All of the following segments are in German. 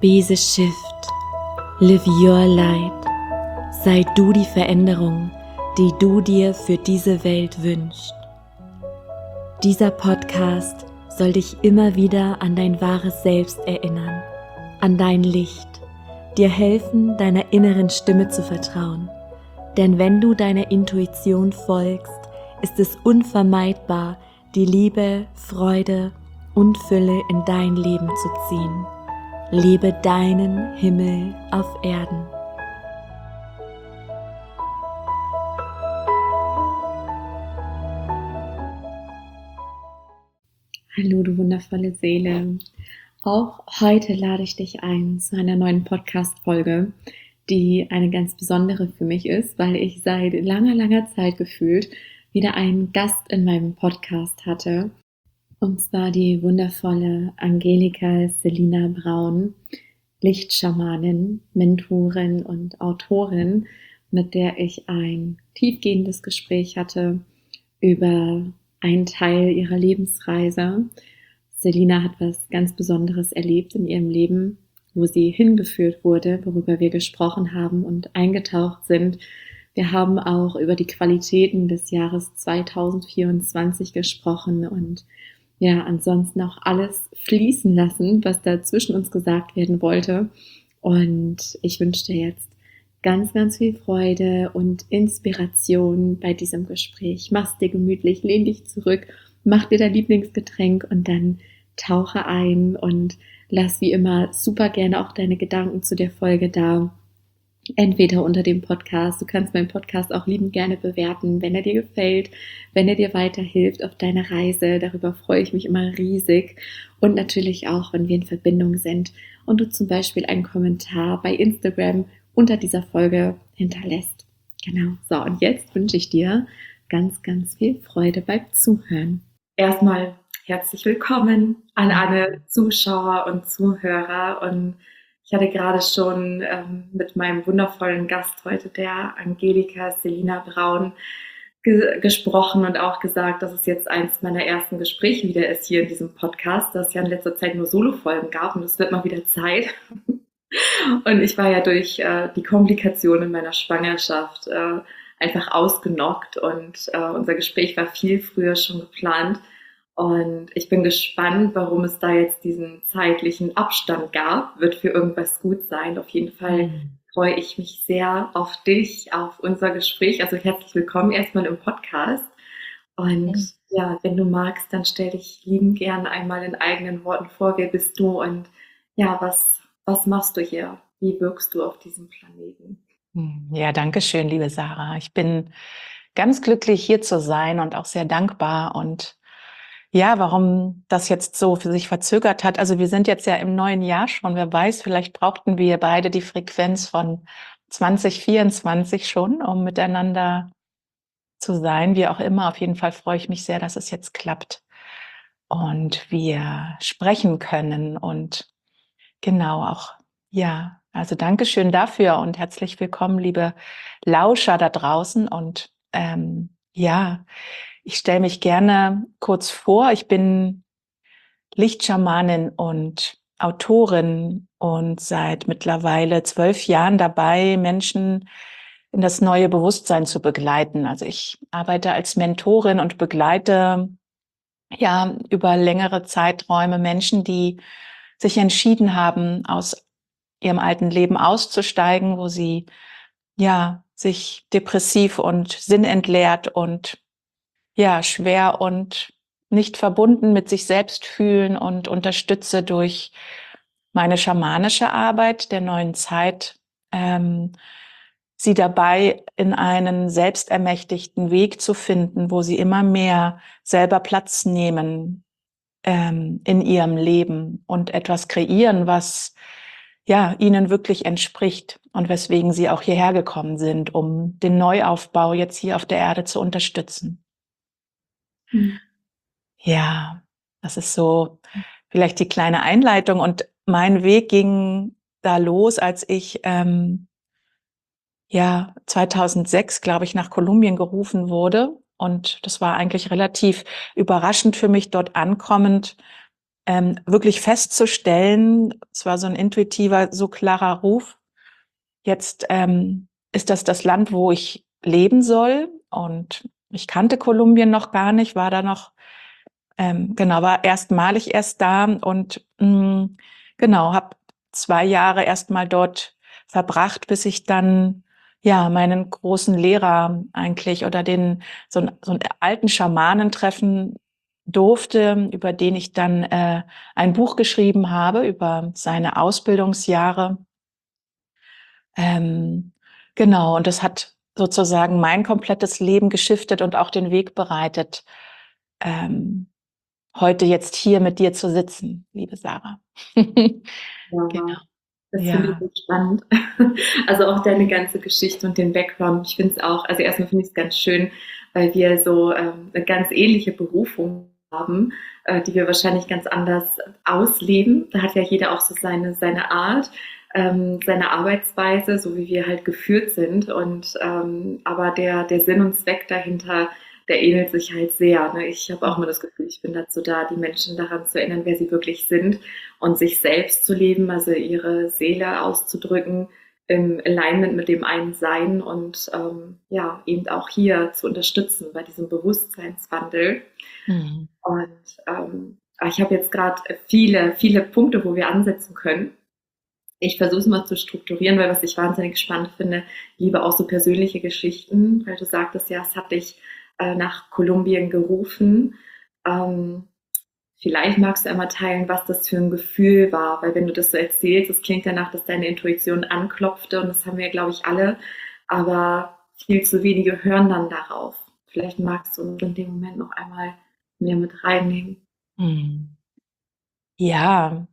Be the shift. Live your light. Sei du die Veränderung, die du dir für diese Welt wünschst. Dieser Podcast soll dich immer wieder an dein wahres Selbst erinnern, an dein Licht, dir helfen, deiner inneren Stimme zu vertrauen. Denn wenn du deiner Intuition folgst, ist es unvermeidbar, die Liebe, Freude und Fülle in dein Leben zu ziehen. Lebe deinen Himmel auf Erden. Hallo, du wundervolle Seele. Auch heute lade ich dich ein zu einer neuen Podcast-Folge, die eine ganz besondere für mich ist, weil ich seit langer Zeit gefühlt wieder einen Gast in meinem Podcast hatte. Und zwar die wundervolle Angelika Selina Braun, Lichtschamanin, Mentorin und Autorin, mit der ich ein tiefgehendes Gespräch hatte über einen Teil ihrer Lebensreise. Selina hat was ganz Besonderes erlebt in ihrem Leben, wo sie hingeführt wurde, worüber wir gesprochen haben und eingetaucht sind. Wir haben auch über die Qualitäten des Jahres 2024 gesprochen und ja, ansonsten auch alles fließen lassen, was da zwischen uns gesagt werden wollte. Und ich wünsche dir jetzt ganz viel Freude und Inspiration bei diesem Gespräch. Mach's dir gemütlich, lehn dich zurück, mach dir dein Lieblingsgetränk und dann tauche ein und lass wie immer super gerne auch deine Gedanken zu der Folge da. Entweder unter dem Podcast, du kannst meinen Podcast auch liebend gerne bewerten, wenn er dir gefällt, wenn er dir weiterhilft auf deiner Reise. Darüber freue ich mich immer riesig. Und natürlich auch, wenn wir in Verbindung sind und du zum Beispiel einen Kommentar bei Instagram unter dieser Folge hinterlässt. Genau, so und jetzt wünsche ich dir ganz viel Freude beim Zuhören. Erstmal herzlich willkommen an alle Zuschauer und Zuhörer und ich hatte gerade schon mit meinem wundervollen Gast heute, der Angelika Selina Braun, gesprochen und auch gesagt, dass es jetzt eins meiner ersten Gespräche wieder ist hier in diesem Podcast, dass es ja in letzter Zeit nur Solo-Folgen gab und es wird mal wieder Zeit. Und ich war ja durch die Komplikationen in meiner Schwangerschaft einfach ausgenockt und unser Gespräch war viel früher schon geplant. Und ich bin gespannt, warum es da jetzt diesen zeitlichen Abstand gab. Wird für irgendwas gut sein. Auf jeden Fall freue ich mich sehr auf dich, auf unser Gespräch. Also herzlich willkommen erstmal im Podcast. Und ja, wenn du magst, dann stell dich liebend gern einmal in eigenen Worten vor. Wer bist du und ja, was machst du hier? Wie wirkst du auf diesem Planeten? Ja, danke schön, liebe Sarah. Ich bin ganz glücklich, hier zu sein und auch sehr dankbar. Und ja, warum das jetzt so für sich verzögert hat. Also wir sind jetzt ja im neuen Jahr schon. Wer weiß, vielleicht brauchten wir beide die Frequenz von 2024 schon, um miteinander zu sein. Wie auch immer, auf jeden Fall freue ich mich sehr, dass es jetzt klappt und wir sprechen können. Und genau auch, ja, also Dankeschön dafür und herzlich willkommen, liebe Lauscher da draußen. Und ja, ich stelle mich gerne kurz vor. Ich bin Lichtschamanin und Autorin und seit mittlerweile 12 Jahren dabei, Menschen in das neue Bewusstsein zu begleiten. Also ich arbeite als Mentorin und begleite ja über längere Zeiträume Menschen, die sich entschieden haben, aus ihrem alten Leben auszusteigen, wo sie ja sich depressiv und sinnentleert und ja schwer und nicht verbunden mit sich selbst fühlen, und unterstütze durch meine schamanische Arbeit der neuen Zeit sie dabei, in einen selbstermächtigten Weg zu finden, wo sie immer mehr selber Platz nehmen in ihrem Leben und etwas kreieren, was ja ihnen wirklich entspricht und weswegen sie auch hierher gekommen sind, um den Neuaufbau jetzt hier auf der Erde zu unterstützen. Ja, das ist so vielleicht die kleine Einleitung. Und mein Weg ging da los, als ich ja 2006, glaube ich, nach Kolumbien gerufen wurde. Und das war eigentlich relativ überraschend für mich, dort ankommend wirklich festzustellen, es war so ein intuitiver, so klarer Ruf, jetzt ist das Land, wo ich leben soll. Und ich kannte Kolumbien noch gar nicht, war da noch, genau, war erstmalig erst da und genau, habe 2 Jahre erstmal dort verbracht, bis ich dann ja meinen großen Lehrer eigentlich oder so einen alten Schamanen treffen durfte, über den ich dann ein Buch geschrieben habe über seine Ausbildungsjahre. Ähm, genau, und das hat sozusagen mein komplettes Leben geschiftet und auch den Weg bereitet, ähm, heute jetzt hier mit dir zu sitzen, liebe Sarah. Genau, Ja, das finde ich ja. so spannend. Also auch deine ganze Geschichte und den Background. Ich finde es auch, also erstmal finde ich es ganz schön, weil wir so eine ganz ähnliche Berufung haben, die wir wahrscheinlich ganz anders ausleben. Da hat ja jeder auch so seine Art, seine Arbeitsweise, so wie wir halt geführt sind. Und aber der Sinn und Zweck dahinter, der ähnelt sich halt sehr. Ne? Ich habe auch immer das Gefühl, ich bin dazu da, die Menschen daran zu erinnern, wer sie wirklich sind und sich selbst zu leben, also ihre Seele auszudrücken im Alignment mit dem einen Sein und ja, eben auch hier zu unterstützen bei diesem Bewusstseinswandel. Mhm. Und ich habe jetzt gerade viele Punkte, wo wir ansetzen können. Ich versuche es mal zu strukturieren, weil was ich wahnsinnig spannend finde, liebe auch so persönliche Geschichten, weil du sagtest ja, es hat dich nach Kolumbien gerufen. Ähm, Vielleicht magst du einmal teilen, was das für ein Gefühl war, weil wenn du das so erzählst, es klingt danach, dass deine Intuition anklopfte und das haben wir, glaube ich, alle, aber viel zu wenige hören dann darauf. Vielleicht magst du uns in dem Moment noch einmal mehr mit reinnehmen. Mhm. Ja,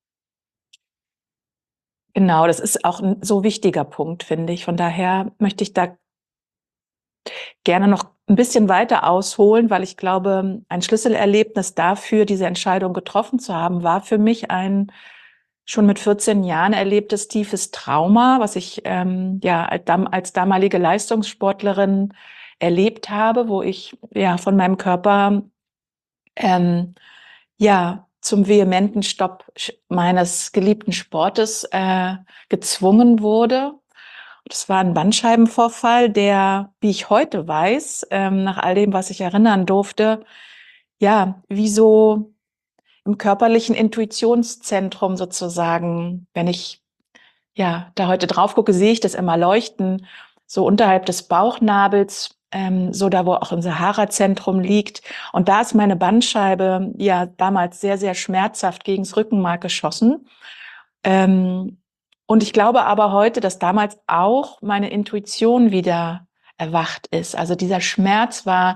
genau, das ist auch ein so wichtiger Punkt, finde ich. Von daher möchte ich da gerne noch ein bisschen weiter ausholen, weil ich glaube, ein Schlüsselerlebnis dafür, diese Entscheidung getroffen zu haben, war für mich ein schon mit 14 Jahren erlebtes tiefes Trauma, was ich ja als damalige Leistungssportlerin erlebt habe, wo ich ja von meinem Körper ähm, ja zum vehementen Stopp meines geliebten Sportes gezwungen wurde. Das war ein Bandscheibenvorfall, der, wie ich heute weiß, nach all dem, was ich erinnern durfte, ja, wie so im körperlichen Intuitionszentrum sozusagen, wenn ich ja da heute drauf gucke, sehe ich das immer leuchten, so unterhalb des Bauchnabels, so da, wo auch unser Haarerzentrum liegt. Und da ist meine Bandscheibe ja damals sehr, sehr schmerzhaft gegens Rückenmark geschossen. Ähm, und ich glaube aber heute, dass damals auch meine Intuition wieder erwacht ist. Also dieser Schmerz war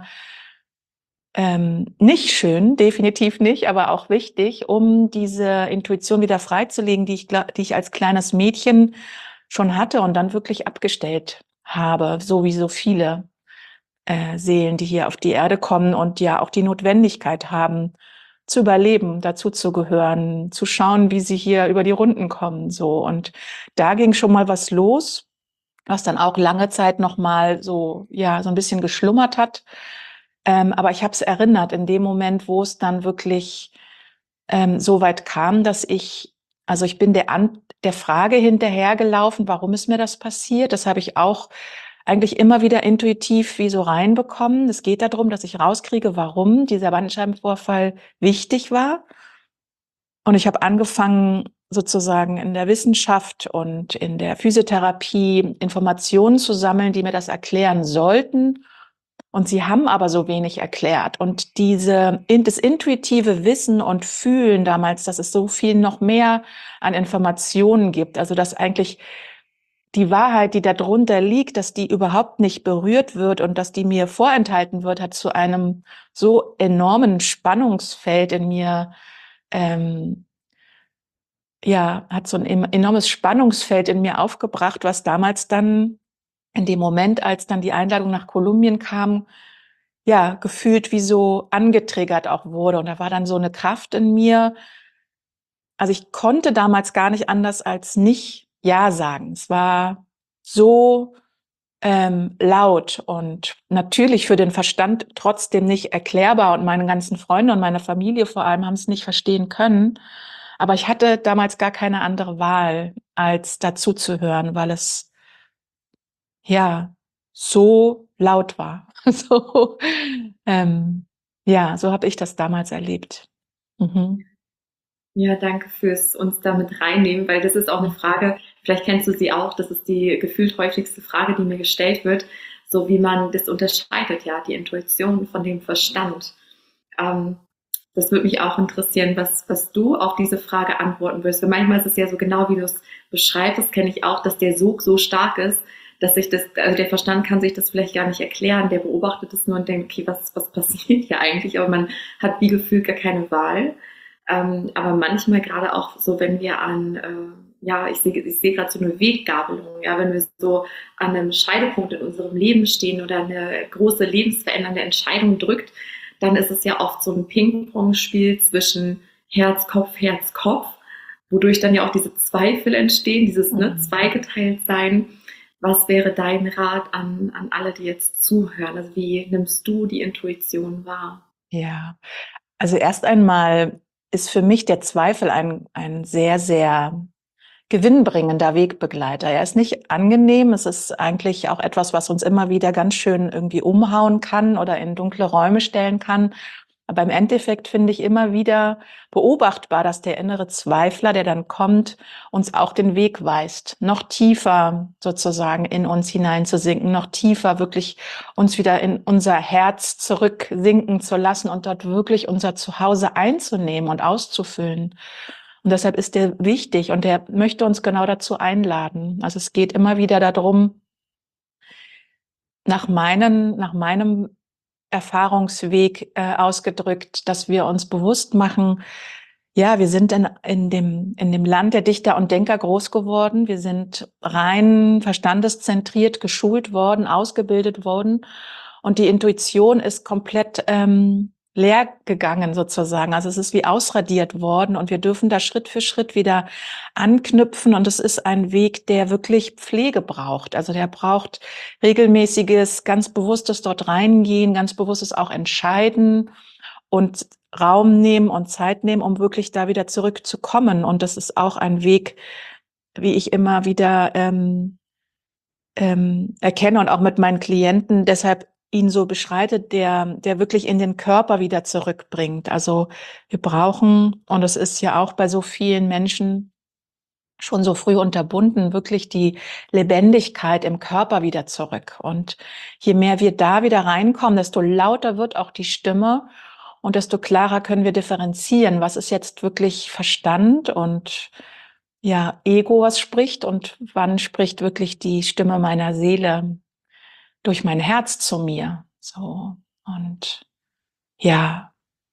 nicht schön, definitiv nicht, aber auch wichtig, um diese Intuition wieder freizulegen, die ich als kleines Mädchen schon hatte und dann wirklich abgestellt habe, so wie so viele Seelen, die hier auf die Erde kommen und ja auch die Notwendigkeit haben, zu überleben, dazu zu gehören, zu schauen, wie sie hier über die Runden kommen, so. Und da ging schon mal was los, was dann auch lange Zeit noch mal so, ja, so ein bisschen geschlummert hat. Aber ich habe es erinnert in dem Moment, wo es dann wirklich so weit kam, dass also ich bin der Frage hinterhergelaufen, warum ist mir das passiert? Das habe ich auch eigentlich immer wieder intuitiv wie so reinbekommen. Es geht darum, dass ich rauskriege, warum dieser Bandscheibenvorfall wichtig war. Und ich habe angefangen, sozusagen in der Wissenschaft und in der Physiotherapie Informationen zu sammeln, die mir das erklären sollten. Und sie haben aber so wenig erklärt. Und das intuitive Wissen und Fühlen damals, dass es so viel noch mehr an Informationen gibt, also dass eigentlich die Wahrheit, die darunter liegt, dass die überhaupt nicht berührt wird und dass die mir vorenthalten wird, hat zu einem so enormen Spannungsfeld in mir, ähm, ja, hat so ein enormes Spannungsfeld in mir aufgebracht, was damals dann in dem Moment, als dann die Einladung nach Kolumbien kam, ja, gefühlt wie so angetriggert auch wurde. Und da war dann so eine Kraft in mir. Also ich konnte damals gar nicht anders als nicht Ja sagen. Es war so laut und natürlich für den Verstand trotzdem nicht erklärbar. Und meine ganzen Freunde und meine Familie vor allem haben es nicht verstehen können. Aber ich hatte damals gar keine andere Wahl, als dazu zu hören, weil es ja so laut war. So, ja, so habe ich das damals erlebt. Mhm. Ja, danke fürs uns damit reinnehmen, weil das ist auch eine Frage, vielleicht kennst du sie auch, das ist die gefühlt häufigste Frage, die mir gestellt wird, so wie man das unterscheidet, ja, die Intuition von dem Verstand. Ähm, Das würde mich auch interessieren, was du auf diese Frage antworten würdest. Weil manchmal ist es ja so genau, wie du es beschreibst, das kenne ich auch, dass der Sog so stark ist, dass sich das, also der Verstand kann sich das vielleicht gar nicht erklären, der beobachtet es nur und denkt, okay, was passiert hier eigentlich? Aber man hat wie gefühlt gar keine Wahl. Aber manchmal gerade auch so, wenn wir an, ja, ich sehe gerade so eine Weggabelung, ja, wenn wir so an einem Scheidepunkt in unserem Leben stehen oder eine große lebensverändernde Entscheidung drückt, dann ist es ja oft so ein Ping-Pong-Spiel zwischen Herz, Kopf, wodurch dann ja auch diese Zweifel entstehen, dieses zweigeteilt sein. Was wäre dein Rat an alle, die jetzt zuhören? Also wie nimmst du die Intuition wahr? Ja, also erst einmal ist für mich der Zweifel ein sehr, sehr gewinnbringender Wegbegleiter. Er ist nicht angenehm. Es ist eigentlich auch etwas, was uns immer wieder ganz schön irgendwie umhauen kann oder in dunkle Räume stellen kann. Aber im Endeffekt finde ich immer wieder beobachtbar, dass der innere Zweifler, der dann kommt, uns auch den Weg weist, noch tiefer sozusagen in uns hineinzusinken, noch tiefer wirklich uns wieder in unser Herz zurücksinken zu lassen und dort wirklich unser Zuhause einzunehmen und auszufüllen. Und deshalb ist der wichtig und der möchte uns genau dazu einladen. Also es geht immer wieder darum, nach meinem Erfahrungsweg ausgedrückt, dass wir uns bewusst machen, ja, wir sind in dem Land der Dichter und Denker groß geworden. Wir sind rein verstandeszentriert geschult worden, ausgebildet worden. Und die Intuition ist komplett leer gegangen sozusagen. Also es ist wie ausradiert worden und wir dürfen da Schritt für Schritt wieder anknüpfen. Und es ist ein Weg, der wirklich Pflege braucht. Also der braucht regelmäßiges, ganz bewusstes dort reingehen, ganz bewusstes auch entscheiden und Raum nehmen und Zeit nehmen, um wirklich da wieder zurückzukommen. Und das ist auch ein Weg, wie ich immer wieder erkenne und auch mit meinen Klienten deshalb ihn so beschreitet, der wirklich in den Körper wieder zurückbringt. Also wir brauchen, und es ist ja auch bei so vielen Menschen schon so früh unterbunden, wirklich die Lebendigkeit im Körper wieder zurück. Und je mehr wir da wieder reinkommen, desto lauter wird auch die Stimme und desto klarer können wir differenzieren, was ist jetzt wirklich Verstand und ja, Ego, was spricht und wann spricht wirklich die Stimme meiner Seele durch mein Herz zu mir. So. Und ja,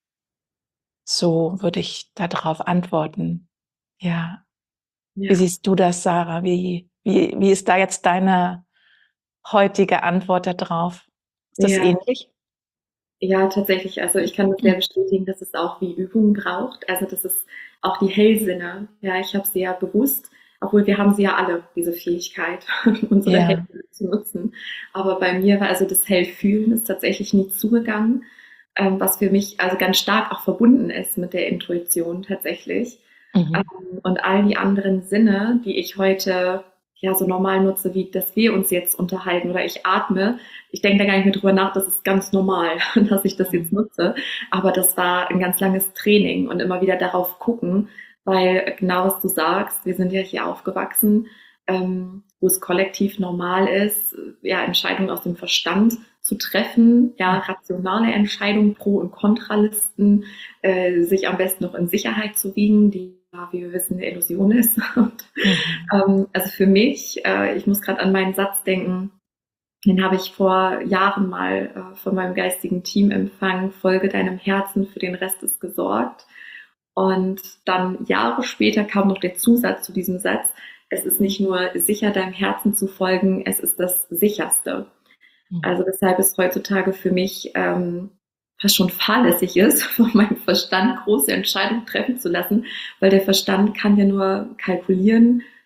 so würde ich darauf antworten. Ja. Wie Ja, siehst du das, Sarah? Wie ist da jetzt deine heutige Antwort da drauf? Ist das ja. ähnlich? Ja, tatsächlich. Also ich kann das sehr bestätigen, dass es auch wie Übung braucht. Also das ist auch die Hellsinne. Ja, ich habe sie ja bewusst, obwohl wir haben sie ja alle, diese Fähigkeit, unsere Ja. Hände zu nutzen. Aber bei mir war also das Hellfühlen ist tatsächlich nie zugegangen, was für mich also ganz stark auch verbunden ist mit der Intuition tatsächlich. Mhm. Und all die anderen Sinne, die ich heute ja so normal nutze, wie dass wir uns jetzt unterhalten oder ich atme, ich denke da gar nicht mehr drüber nach, das ist ganz normal, dass ich das jetzt Mhm. nutze. Aber das war ein ganz langes Training und immer wieder darauf gucken, weil genau was du sagst, wir sind ja hier aufgewachsen, wo es kollektiv normal ist, ja, Entscheidungen aus dem Verstand zu treffen, ja, rationale Entscheidungen, Pro- und Kontralisten, sich am besten noch in Sicherheit zu wiegen, die, wie wir wissen, eine Illusion ist. Und, Mhm. also für mich, ich muss gerade an meinen Satz denken, den habe ich vor Jahren mal von meinem geistigen Team empfangen, folge deinem Herzen, für den Rest ist gesorgt. Und dann Jahre später kam noch der Zusatz zu diesem Satz, es ist nicht nur sicher, deinem Herzen zu folgen, es ist das sicherste. Mhm. Also weshalb es heutzutage für mich fast schon fahrlässig ist, von meinem Verstand große Entscheidungen treffen zu lassen, weil der Verstand kann ja nur kalkulieren,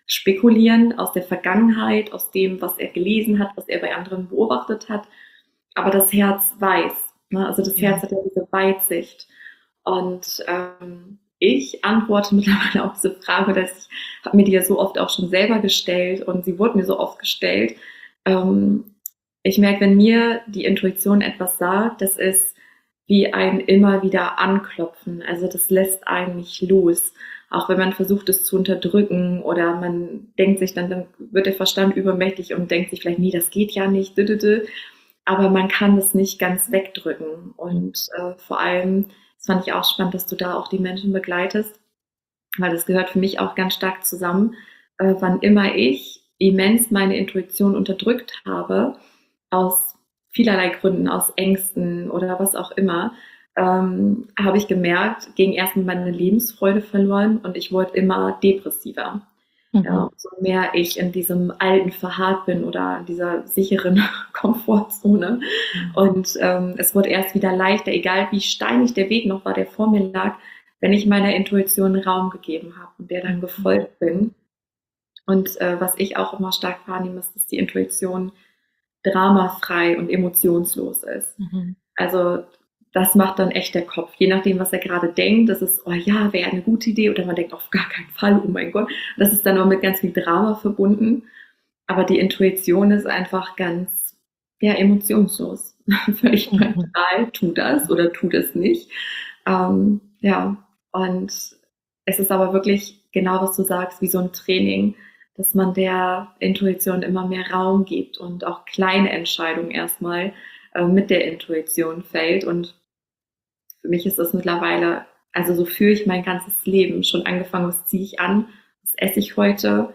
spekulieren aus der Vergangenheit, aus dem, was er gelesen hat, was er bei anderen beobachtet hat. Aber das Herz weiß. Ne? Also das Herz hat ja diese Weitsicht. Und ich antworte mittlerweile auf diese Frage, dass ich habe mir die ja so oft auch schon selber gestellt und sie wurde mir so oft gestellt. Ich merke, wenn mir die Intuition etwas sagt, das ist wie ein immer wieder anklopfen. Also das lässt einen nicht los. Auch wenn man versucht, es zu unterdrücken oder man denkt sich dann wird der Verstand übermächtig und denkt sich vielleicht, nee, das geht ja nicht. Aber man kann es nicht ganz wegdrücken. Und vor allem, das fand ich auch spannend, dass du da auch die Menschen begleitest, weil das gehört für mich auch ganz stark zusammen. Wann immer ich immens meine Intuition unterdrückt habe, aus vielerlei Gründen, aus Ängsten oder was auch immer, habe ich gemerkt, ging erstmal meine Lebensfreude verloren und ich wurde immer depressiver. Ja, umso mehr ich in diesem Alten verharrt bin oder in dieser sicheren Komfortzone. Und es wurde erst wieder leichter, egal wie steinig der Weg noch war, der vor mir lag, wenn ich meiner Intuition Raum gegeben habe und der dann gefolgt bin. Und was ich auch immer stark wahrnehme, ist, dass die Intuition dramafrei und emotionslos ist. Also das macht dann echt der Kopf. Je nachdem, was er gerade denkt, das ist, oh ja, wäre eine gute Idee. Oder man denkt, auf gar keinen Fall, oh mein Gott. Das ist dann auch mit ganz viel Drama verbunden. Aber die Intuition ist einfach ganz, ja, emotionslos. Völlig neutral. Tu das oder tu das nicht. Ja, und es ist aber wirklich genau, was du sagst, wie so ein Training, dass man der Intuition immer mehr Raum gibt und auch kleine Entscheidungen erstmal mit der Intuition fällt. Und für mich ist das mittlerweile, also so führe ich mein ganzes Leben. Schon angefangen, was ziehe ich an, was esse ich heute.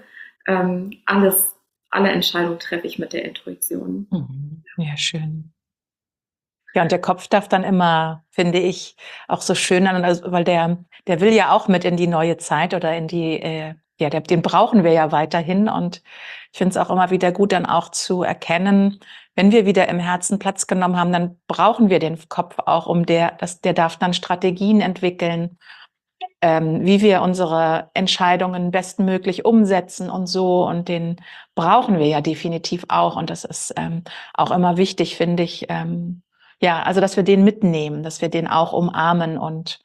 Alle Entscheidungen treffe ich mit der Intuition. Ja, schön. Ja, und der Kopf darf dann immer, finde ich, auch so schön an, also, weil der will ja auch mit in die neue Zeit oder in die, den brauchen wir ja weiterhin. Und ich finde es auch immer wieder gut, dann auch zu erkennen, wenn wir wieder im Herzen Platz genommen haben, dann brauchen wir den Kopf auch, der darf dann Strategien entwickeln, wie wir unsere Entscheidungen bestmöglich umsetzen und so. Und den brauchen wir ja definitiv auch. Und das ist auch immer wichtig, finde ich. Also dass wir den mitnehmen, dass wir den auch umarmen und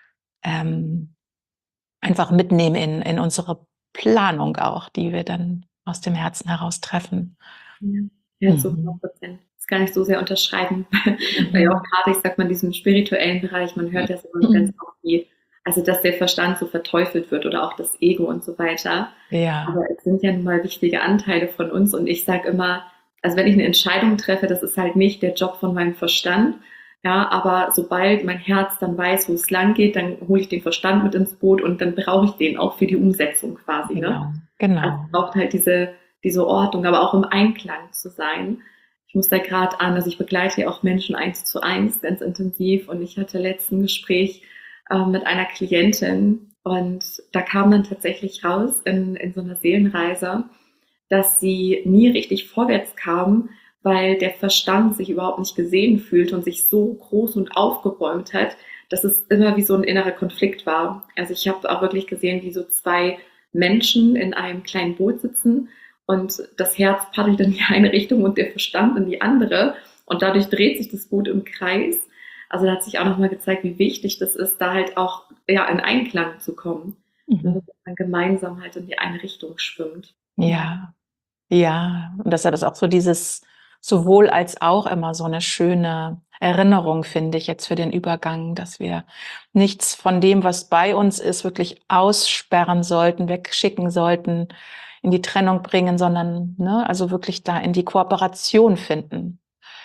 einfach mitnehmen in unsere Planung auch, die wir dann aus dem Herzen heraus treffen. Ja, zu 100%. Das kann ich so sehr unterschreiben. Weil ja auch gerade, ich sag mal, in diesem spirituellen Bereich, man hört das immer so ganz oft wie, also dass der Verstand so verteufelt wird oder auch das Ego und so weiter. Ja. Aber es sind ja nun mal wichtige Anteile von uns und ich sage immer, also wenn ich eine Entscheidung treffe, das ist halt nicht der Job von meinem Verstand, ja, aber sobald mein Herz dann weiß, wo es lang geht, dann hole ich den Verstand mit ins Boot und dann brauche ich den auch für die Umsetzung quasi, ne? Genau. Also es braucht halt diese Ordnung, aber auch im Einklang zu sein. Ich muss da gerade an, also ich begleite ja auch Menschen 1:1 ganz intensiv und ich hatte letzten Gespräch mit einer Klientin und da kam dann tatsächlich raus in so einer Seelenreise, dass sie nie richtig vorwärts kam, weil der Verstand sich überhaupt nicht gesehen fühlt und sich so groß und aufgebäumt hat, dass es immer wie so ein innerer Konflikt war. Also ich habe auch wirklich gesehen, wie so zwei Menschen in einem kleinen Boot sitzen und das Herz paddelt in die eine Richtung und der Verstand in die andere und dadurch dreht sich das Boot im Kreis. Also da hat sich auch nochmal gezeigt, wie wichtig das ist, da halt auch in Einklang zu kommen, dass man gemeinsam halt in die eine Richtung schwimmt. Ja, und deshalb ist auch so dieses sowohl als auch immer so eine schöne Erinnerung, finde ich jetzt für den Übergang, dass wir nichts von dem, was bei uns ist, wirklich aussperren sollten, wegschicken sollten, in die Trennung bringen, sondern also wirklich da in die Kooperation finden.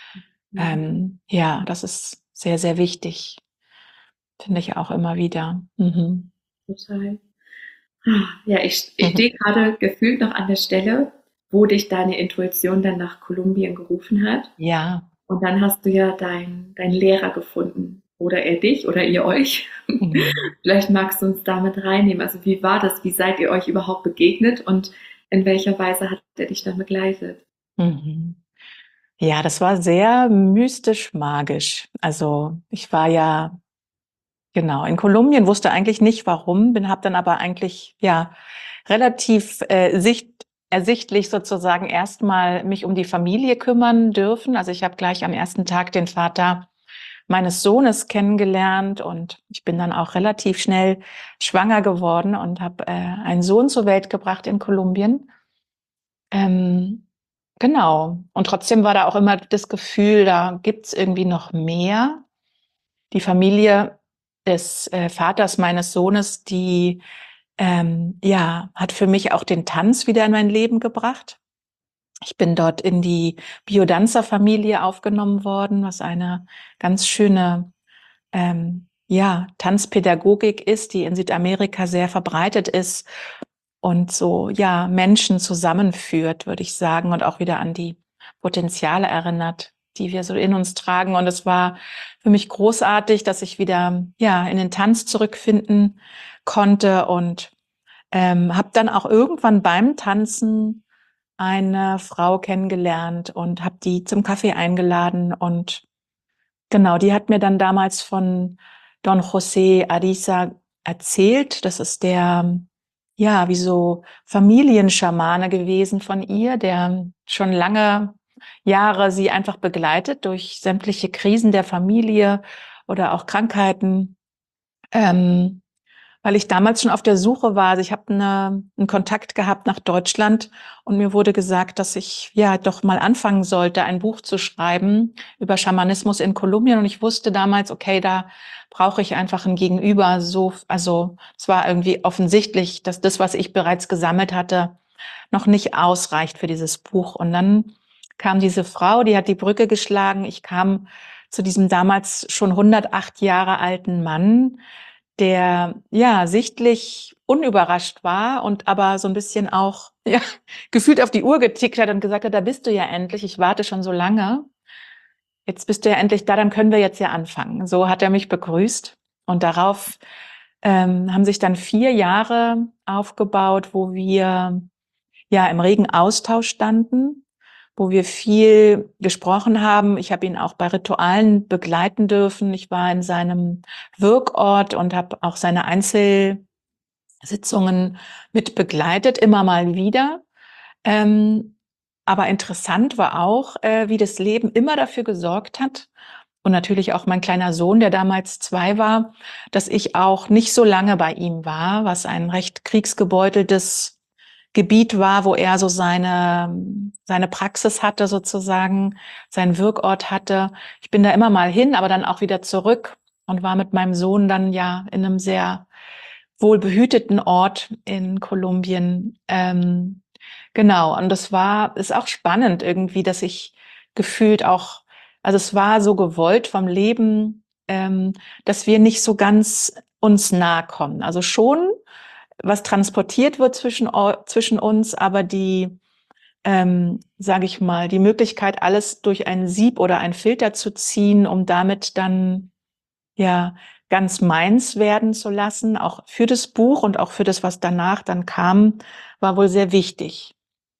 Das ist sehr, sehr wichtig, finde ich auch immer wieder. Total. Ja, ich stehe gerade gefühlt noch an der Stelle, wo dich deine Intuition dann nach Kolumbien gerufen hat. Ja. Und dann hast du ja deinen Lehrer gefunden. Oder er dich oder ihr euch. Vielleicht magst du uns damit reinnehmen. Also wie war das? Wie seid ihr euch überhaupt begegnet? Und in welcher Weise hat er dich dann begleitet? Ja, das war sehr mystisch-magisch. Also ich war ja in Kolumbien, wusste eigentlich nicht warum, habe dann aber eigentlich relativ ersichtlich sozusagen erstmal mich um die Familie kümmern dürfen. Also ich habe gleich am ersten Tag den Vater meines Sohnes kennengelernt und ich bin dann auch relativ schnell schwanger geworden und habe einen Sohn zur Welt gebracht in Kolumbien. Genau. Und trotzdem war da auch immer das Gefühl, da gibt's irgendwie noch mehr. Die Familie des Vaters meines Sohnes, die ja, hat für mich auch den Tanz wieder in mein Leben gebracht. Ich bin dort in die Biodanzer-Familie aufgenommen worden, was eine ganz schöne ja, Tanzpädagogik ist, die in Südamerika sehr verbreitet ist und so, ja, Menschen zusammenführt, würde ich sagen, und auch wieder an die Potenziale erinnert, die wir so in uns tragen. Und es war für mich großartig, dass ich wieder, ja, in den Tanz zurückfinden konnte und habe dann auch irgendwann beim Tanzen eine Frau kennengelernt und habe die zum Kaffee eingeladen und genau, die hat mir dann damals von Don José Ariza erzählt. Das ist der, ja, wie so Familienschamane gewesen von ihr, der schon lange Jahre sie einfach begleitet durch sämtliche Krisen der Familie oder auch Krankheiten. Ähm, Weil ich damals schon auf der Suche war. Also ich habe einen Kontakt gehabt nach Deutschland und mir wurde gesagt, dass ich ja doch mal anfangen sollte, ein Buch zu schreiben über Schamanismus in Kolumbien. Und ich wusste damals, okay, da brauche ich einfach ein Gegenüber. So, also es war irgendwie offensichtlich, dass das, was ich bereits gesammelt hatte, noch nicht ausreicht für dieses Buch. Und dann kam diese Frau, die hat die Brücke geschlagen. Ich kam zu diesem damals schon 108 Jahre alten Mann, der ja sichtlich unüberrascht war und aber so ein bisschen auch ja, gefühlt auf die Uhr getickt hat und gesagt hat, da bist du ja endlich, ich warte schon so lange. Jetzt bist du ja endlich da, dann können wir jetzt ja anfangen. So hat er mich begrüßt und darauf haben sich dann 4 Jahre aufgebaut, wo wir ja im regen Austausch standen, wo wir viel gesprochen haben. Ich habe ihn auch bei Ritualen begleiten dürfen. Ich war in seinem Wirkort und habe auch seine Einzelsitzungen mit begleitet, immer mal wieder. Aber interessant war auch, wie das Leben immer dafür gesorgt hat, und natürlich auch mein kleiner Sohn, der damals 2 war, dass ich auch nicht so lange bei ihm war, was ein recht kriegsgebeuteltes Gebiet war, wo er so seine Praxis hatte sozusagen, seinen Wirkort hatte. Ich bin da immer mal hin, aber dann auch wieder zurück und war mit meinem Sohn dann ja in einem sehr wohlbehüteten Ort in Kolumbien. Genau, und ist auch spannend irgendwie, dass ich gefühlt auch, also es war so gewollt vom Leben, dass wir nicht so ganz uns nahe kommen. Also schon, was transportiert wird zwischen uns, aber die, sage ich mal, die Möglichkeit, alles durch ein Sieb oder ein Filter zu ziehen, um damit dann ja ganz meins werden zu lassen, auch für das Buch und auch für das, was danach dann kam, war wohl sehr wichtig.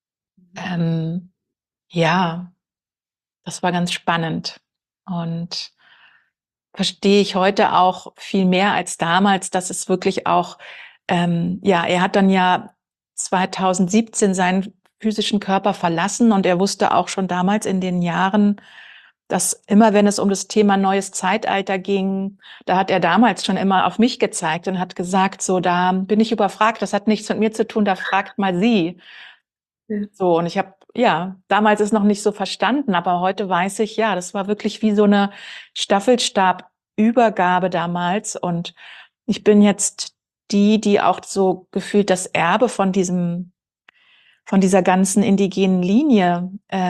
Ja, das war ganz spannend und verstehe ich heute auch viel mehr als damals, dass es wirklich auch, ja, er hat dann ja 2017 seinen physischen Körper verlassen und er wusste auch schon damals in den Jahren, dass immer, wenn es um das Thema neues Zeitalter ging, da hat er damals schon immer auf mich gezeigt und hat gesagt, so, da bin ich überfragt, das hat nichts mit mir zu tun, da fragt mal sie. Ja. So, und ich habe, ja, damals es noch nicht so verstanden, aber heute weiß ich, ja, das war wirklich wie so eine Staffelstabübergabe damals. Und ich bin jetzt die auch so gefühlt das Erbe von dieser ganzen indigenen Linie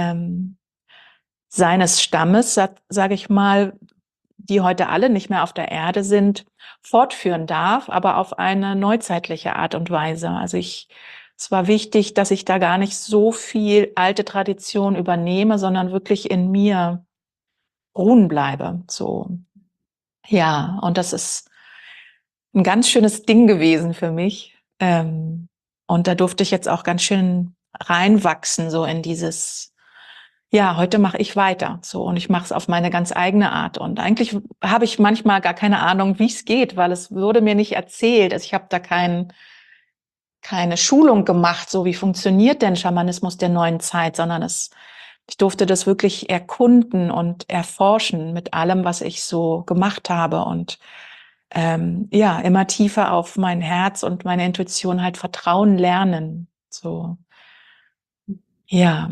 seines Stammes, sage ich mal, die heute alle nicht mehr auf der Erde sind, fortführen darf, aber auf eine neuzeitliche Art und Weise. Also es war wichtig, dass ich da gar nicht so viel alte Tradition übernehme, sondern wirklich in mir ruhen bleibe. So, ja, und das ist ein ganz schönes Ding gewesen für mich. Und da durfte ich jetzt auch ganz schön reinwachsen, so in dieses, ja, heute mache ich weiter, so, und ich mache es auf meine ganz eigene Art. Und eigentlich habe ich manchmal gar keine Ahnung, wie es geht, weil es wurde mir nicht erzählt. Also ich habe da keine Schulung gemacht, so wie funktioniert denn Schamanismus der neuen Zeit, sondern ich durfte das wirklich erkunden und erforschen mit allem, was ich so gemacht habe und ja, immer tiefer auf mein Herz und meine Intuition halt vertrauen lernen. So, ja.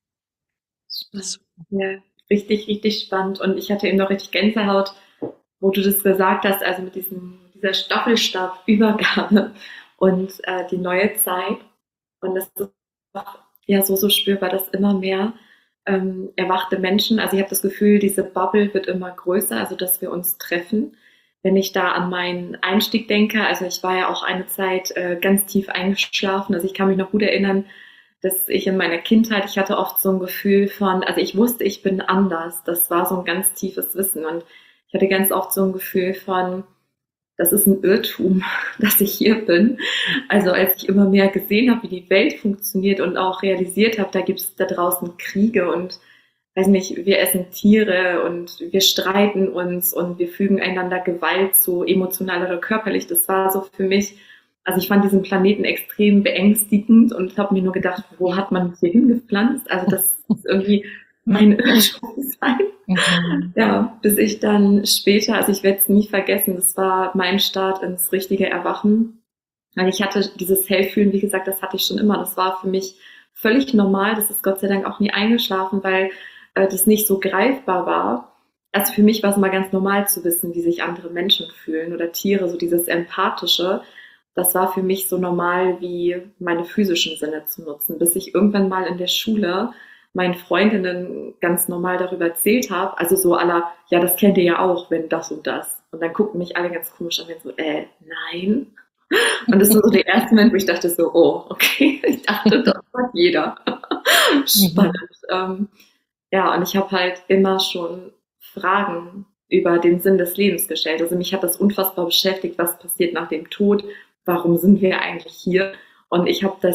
Spannend. Ja, richtig, richtig spannend. Und ich hatte eben noch richtig Gänsehaut, wo du das gesagt hast, also mit dieser Staffelstabübergabe und die neue Zeit. Und das ist auch, ja so spürbar, dass immer mehr erwachte Menschen, also ich habe das Gefühl, diese Bubble wird immer größer, also dass wir uns treffen. Wenn ich da an meinen Einstieg denke, also ich war ja auch eine Zeit ganz tief eingeschlafen, also ich kann mich noch gut erinnern, dass ich in meiner Kindheit, ich hatte oft so ein Gefühl von, also ich wusste, ich bin anders. Das war so ein ganz tiefes Wissen. Und ich hatte ganz oft so ein Gefühl von, das ist ein Irrtum, dass ich hier bin. Also als ich immer mehr gesehen habe, wie die Welt funktioniert und auch realisiert habe, da gibt es da draußen Kriege und weiß nicht, wir essen Tiere und wir streiten uns und wir fügen einander Gewalt zu, emotional oder körperlich. Das war so für mich, also ich fand diesen Planeten extrem beängstigend und habe mir nur gedacht, wo hat man hier hingepflanzt? Also das ist irgendwie ein Irrtum sein. Mhm. Ja, bis ich dann später, also ich werde es nie vergessen, das war mein Start ins richtige Erwachen. Weil ich hatte dieses Hellfühlen, wie gesagt, das hatte ich schon immer. Das war für mich völlig normal. Das ist Gott sei Dank auch nie eingeschlafen, weil das nicht so greifbar war. Also für mich war es immer ganz normal zu wissen, wie sich andere Menschen fühlen oder Tiere, so dieses Empathische. Das war für mich so normal wie meine physischen Sinne zu nutzen, bis ich irgendwann mal in der Schule meinen Freundinnen ganz normal darüber erzählt habe. Also so aller, ja, das kennt ihr ja auch, wenn das und das. Und dann guckten mich alle ganz komisch an, wenn so, nein. Und das war so der erste Moment, wo ich dachte so, oh, okay, ich dachte, das hat jeder. Spannend. Ja, und ich habe halt immer schon Fragen über den Sinn des Lebens gestellt. Also mich hat das unfassbar beschäftigt, was passiert nach dem Tod, warum sind wir eigentlich hier? Und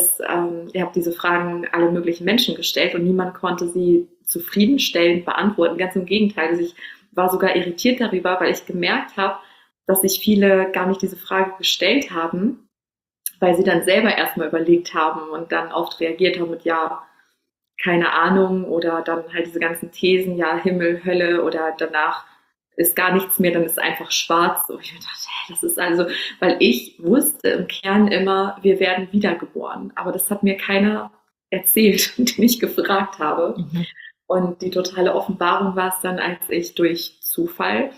ich habe diese Fragen alle möglichen Menschen gestellt und niemand konnte sie zufriedenstellend beantworten. Ganz im Gegenteil, also ich war sogar irritiert darüber, weil ich gemerkt habe, dass sich viele gar nicht diese Frage gestellt haben, weil sie dann selber erstmal überlegt haben und dann oft reagiert haben mit ja, keine Ahnung oder dann halt diese ganzen Thesen, ja, Himmel, Hölle oder danach ist gar nichts mehr, dann ist es einfach schwarz. Und ich mir dachte, das ist also, weil ich wusste im Kern immer, wir werden wiedergeboren. Aber das hat mir keiner erzählt, den ich gefragt habe. Mhm. Und die totale Offenbarung war es dann, als ich durch Zufall,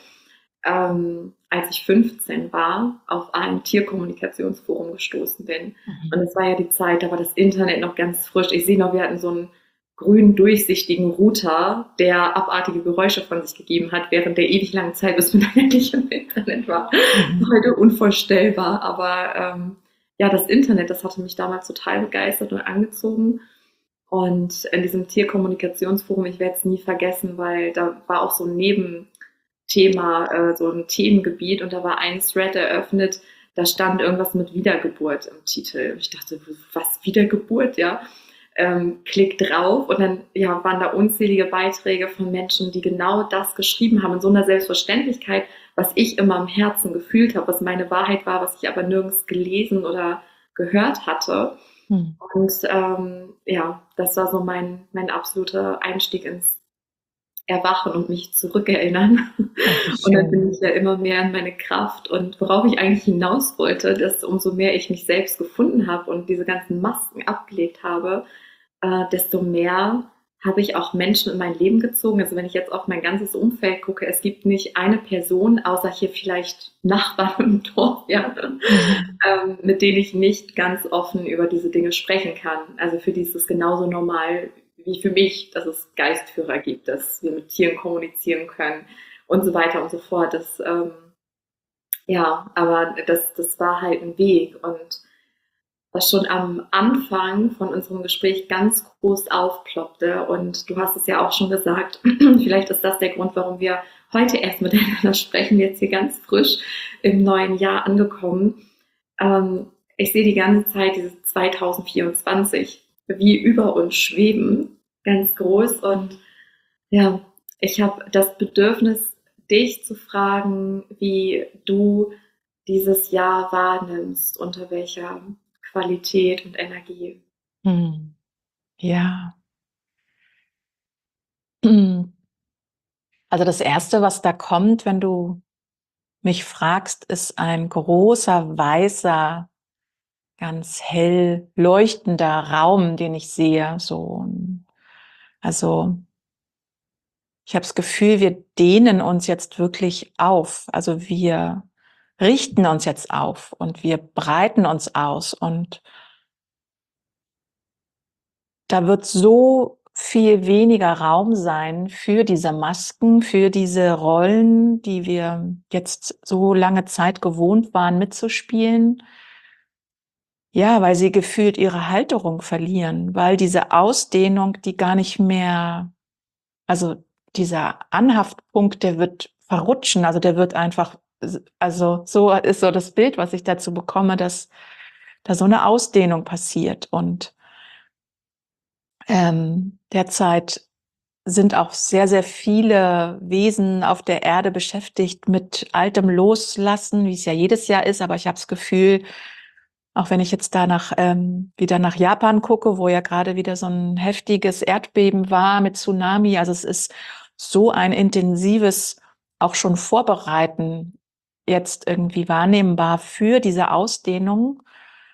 als ich 15 war, auf ein Tierkommunikationsforum gestoßen bin. Mhm. Und es war ja die Zeit, da war das Internet noch ganz frisch. Ich sehe noch, wir hatten so einen grünen, durchsichtigen Router, der abartige Geräusche von sich gegeben hat, während der ewig langen Zeit, bis man dann endlich im Internet war. Heute unvorstellbar. Aber ja, das Internet, das hatte mich damals total begeistert und angezogen. Und in diesem Tierkommunikationsforum, ich werde es nie vergessen, weil da war auch so ein Nebenthema, so ein Themengebiet und da war ein Thread eröffnet, da stand irgendwas mit Wiedergeburt im Titel. Ich dachte, was Wiedergeburt, ja? Klick drauf und dann ja, waren da unzählige Beiträge von Menschen, die genau das geschrieben haben, in so einer Selbstverständlichkeit, was ich immer im Herzen gefühlt habe, was meine Wahrheit war, was ich aber nirgends gelesen oder gehört hatte. Mhm. Und ja, das war so mein absoluter Einstieg ins Erwachen und mich zurückerinnern. Und dann bin ich ja immer mehr in meine Kraft. Und worauf ich eigentlich hinaus wollte, dass umso mehr ich mich selbst gefunden habe und diese ganzen Masken abgelegt habe, desto mehr habe ich auch Menschen in mein Leben gezogen. Also wenn ich jetzt auf mein ganzes Umfeld gucke, es gibt nicht eine Person, außer hier vielleicht Nachbarn im Dorf, ja, mit denen ich nicht ganz offen über diese Dinge sprechen kann. Also für die ist es genauso normal wie für mich, dass es Geistführer gibt, dass wir mit Tieren kommunizieren können und so weiter und so fort. Ja, aber das war halt ein Weg und was schon am Anfang von unserem Gespräch ganz groß aufploppte. Und du hast es ja auch schon gesagt, vielleicht ist das der Grund, warum wir heute erst miteinander sprechen, jetzt hier ganz frisch im neuen Jahr angekommen. Ich sehe die ganze Zeit dieses 2024 wie über uns schweben, ganz groß. Und ja, ich habe das Bedürfnis, dich zu fragen, wie du dieses Jahr wahrnimmst, unter welcher Qualität und Energie. Hm. Ja. Hm. Also das Erste, was da kommt, wenn du mich fragst, ist ein großer, weißer, ganz hell leuchtender Raum, den ich sehe. Also ich habe das Gefühl, wir dehnen uns jetzt wirklich auf. Also wir richten uns jetzt auf und wir breiten uns aus. Und da wird so viel weniger Raum sein für diese Masken, für diese Rollen, die wir jetzt so lange Zeit gewohnt waren mitzuspielen. Ja, weil sie gefühlt ihre Halterung verlieren, weil diese Ausdehnung, die gar nicht mehr, also dieser Anhaftpunkt, der wird verrutschen, also der wird einfach, also so ist so das Bild, was ich dazu bekomme, dass da so eine Ausdehnung passiert. Und derzeit sind auch sehr, sehr viele Wesen auf der Erde beschäftigt mit altem Loslassen, wie es ja jedes Jahr ist. Aber ich habe das Gefühl, auch wenn ich jetzt wieder nach Japan gucke, wo ja gerade wieder so ein heftiges Erdbeben war mit Tsunami. Also es ist so ein intensives, auch schon Vorbereiten jetzt irgendwie wahrnehmbar für diese Ausdehnung.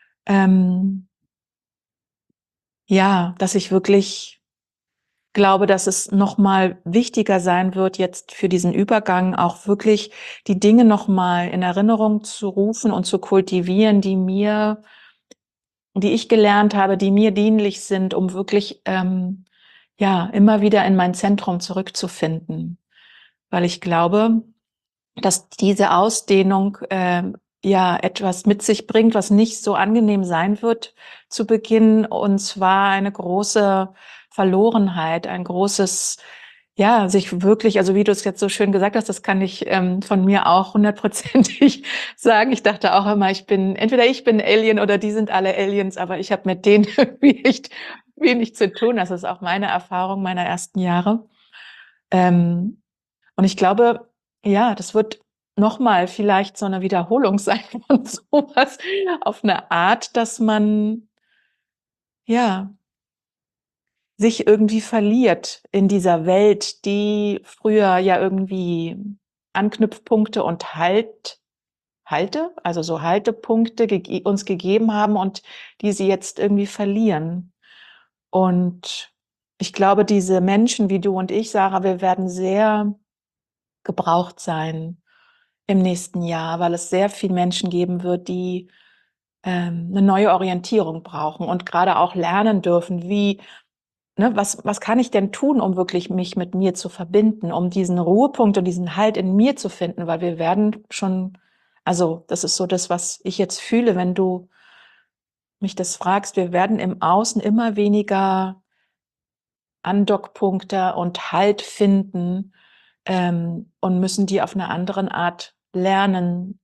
Ja, dass ich wirklich glaube, dass es noch mal wichtiger sein wird, jetzt für diesen Übergang auch wirklich die Dinge noch mal in Erinnerung zu rufen und zu kultivieren, die ich gelernt habe, die mir dienlich sind, um wirklich ja immer wieder in mein Zentrum zurückzufinden, weil ich glaube, dass diese Ausdehnung ja etwas mit sich bringt, was nicht so angenehm sein wird zu Beginn, und zwar eine große Verlorenheit, ein großes, ja, sich wirklich, also wie du es jetzt so schön gesagt hast, das kann ich von mir auch 100%ig sagen. Ich dachte auch immer, entweder ich bin Alien oder die sind alle Aliens, aber ich habe mit denen irgendwie echt wenig zu tun. Das ist auch meine Erfahrung meiner ersten Jahre. Ähm, und ich glaube, ja, das wird noch mal vielleicht so eine Wiederholung sein von sowas auf eine Art, dass man, ja, sich irgendwie verliert in dieser Welt, die früher ja irgendwie Anknüpfpunkte und also so Haltepunkte uns gegeben haben und die sie jetzt irgendwie verlieren. Und ich glaube, diese Menschen wie du und ich, Sarah, wir werden sehr gebraucht sein im nächsten Jahr, weil es sehr viele Menschen geben wird, die eine neue Orientierung brauchen und gerade auch lernen dürfen, was kann ich denn tun, um wirklich mich mit mir zu verbinden, um diesen Ruhepunkt und diesen Halt in mir zu finden, weil wir werden schon, also das ist so das, was ich jetzt fühle, wenn du mich das fragst, wir werden im Außen immer weniger Andockpunkte und Halt finden, und müssen die auf eine andere Art lernen,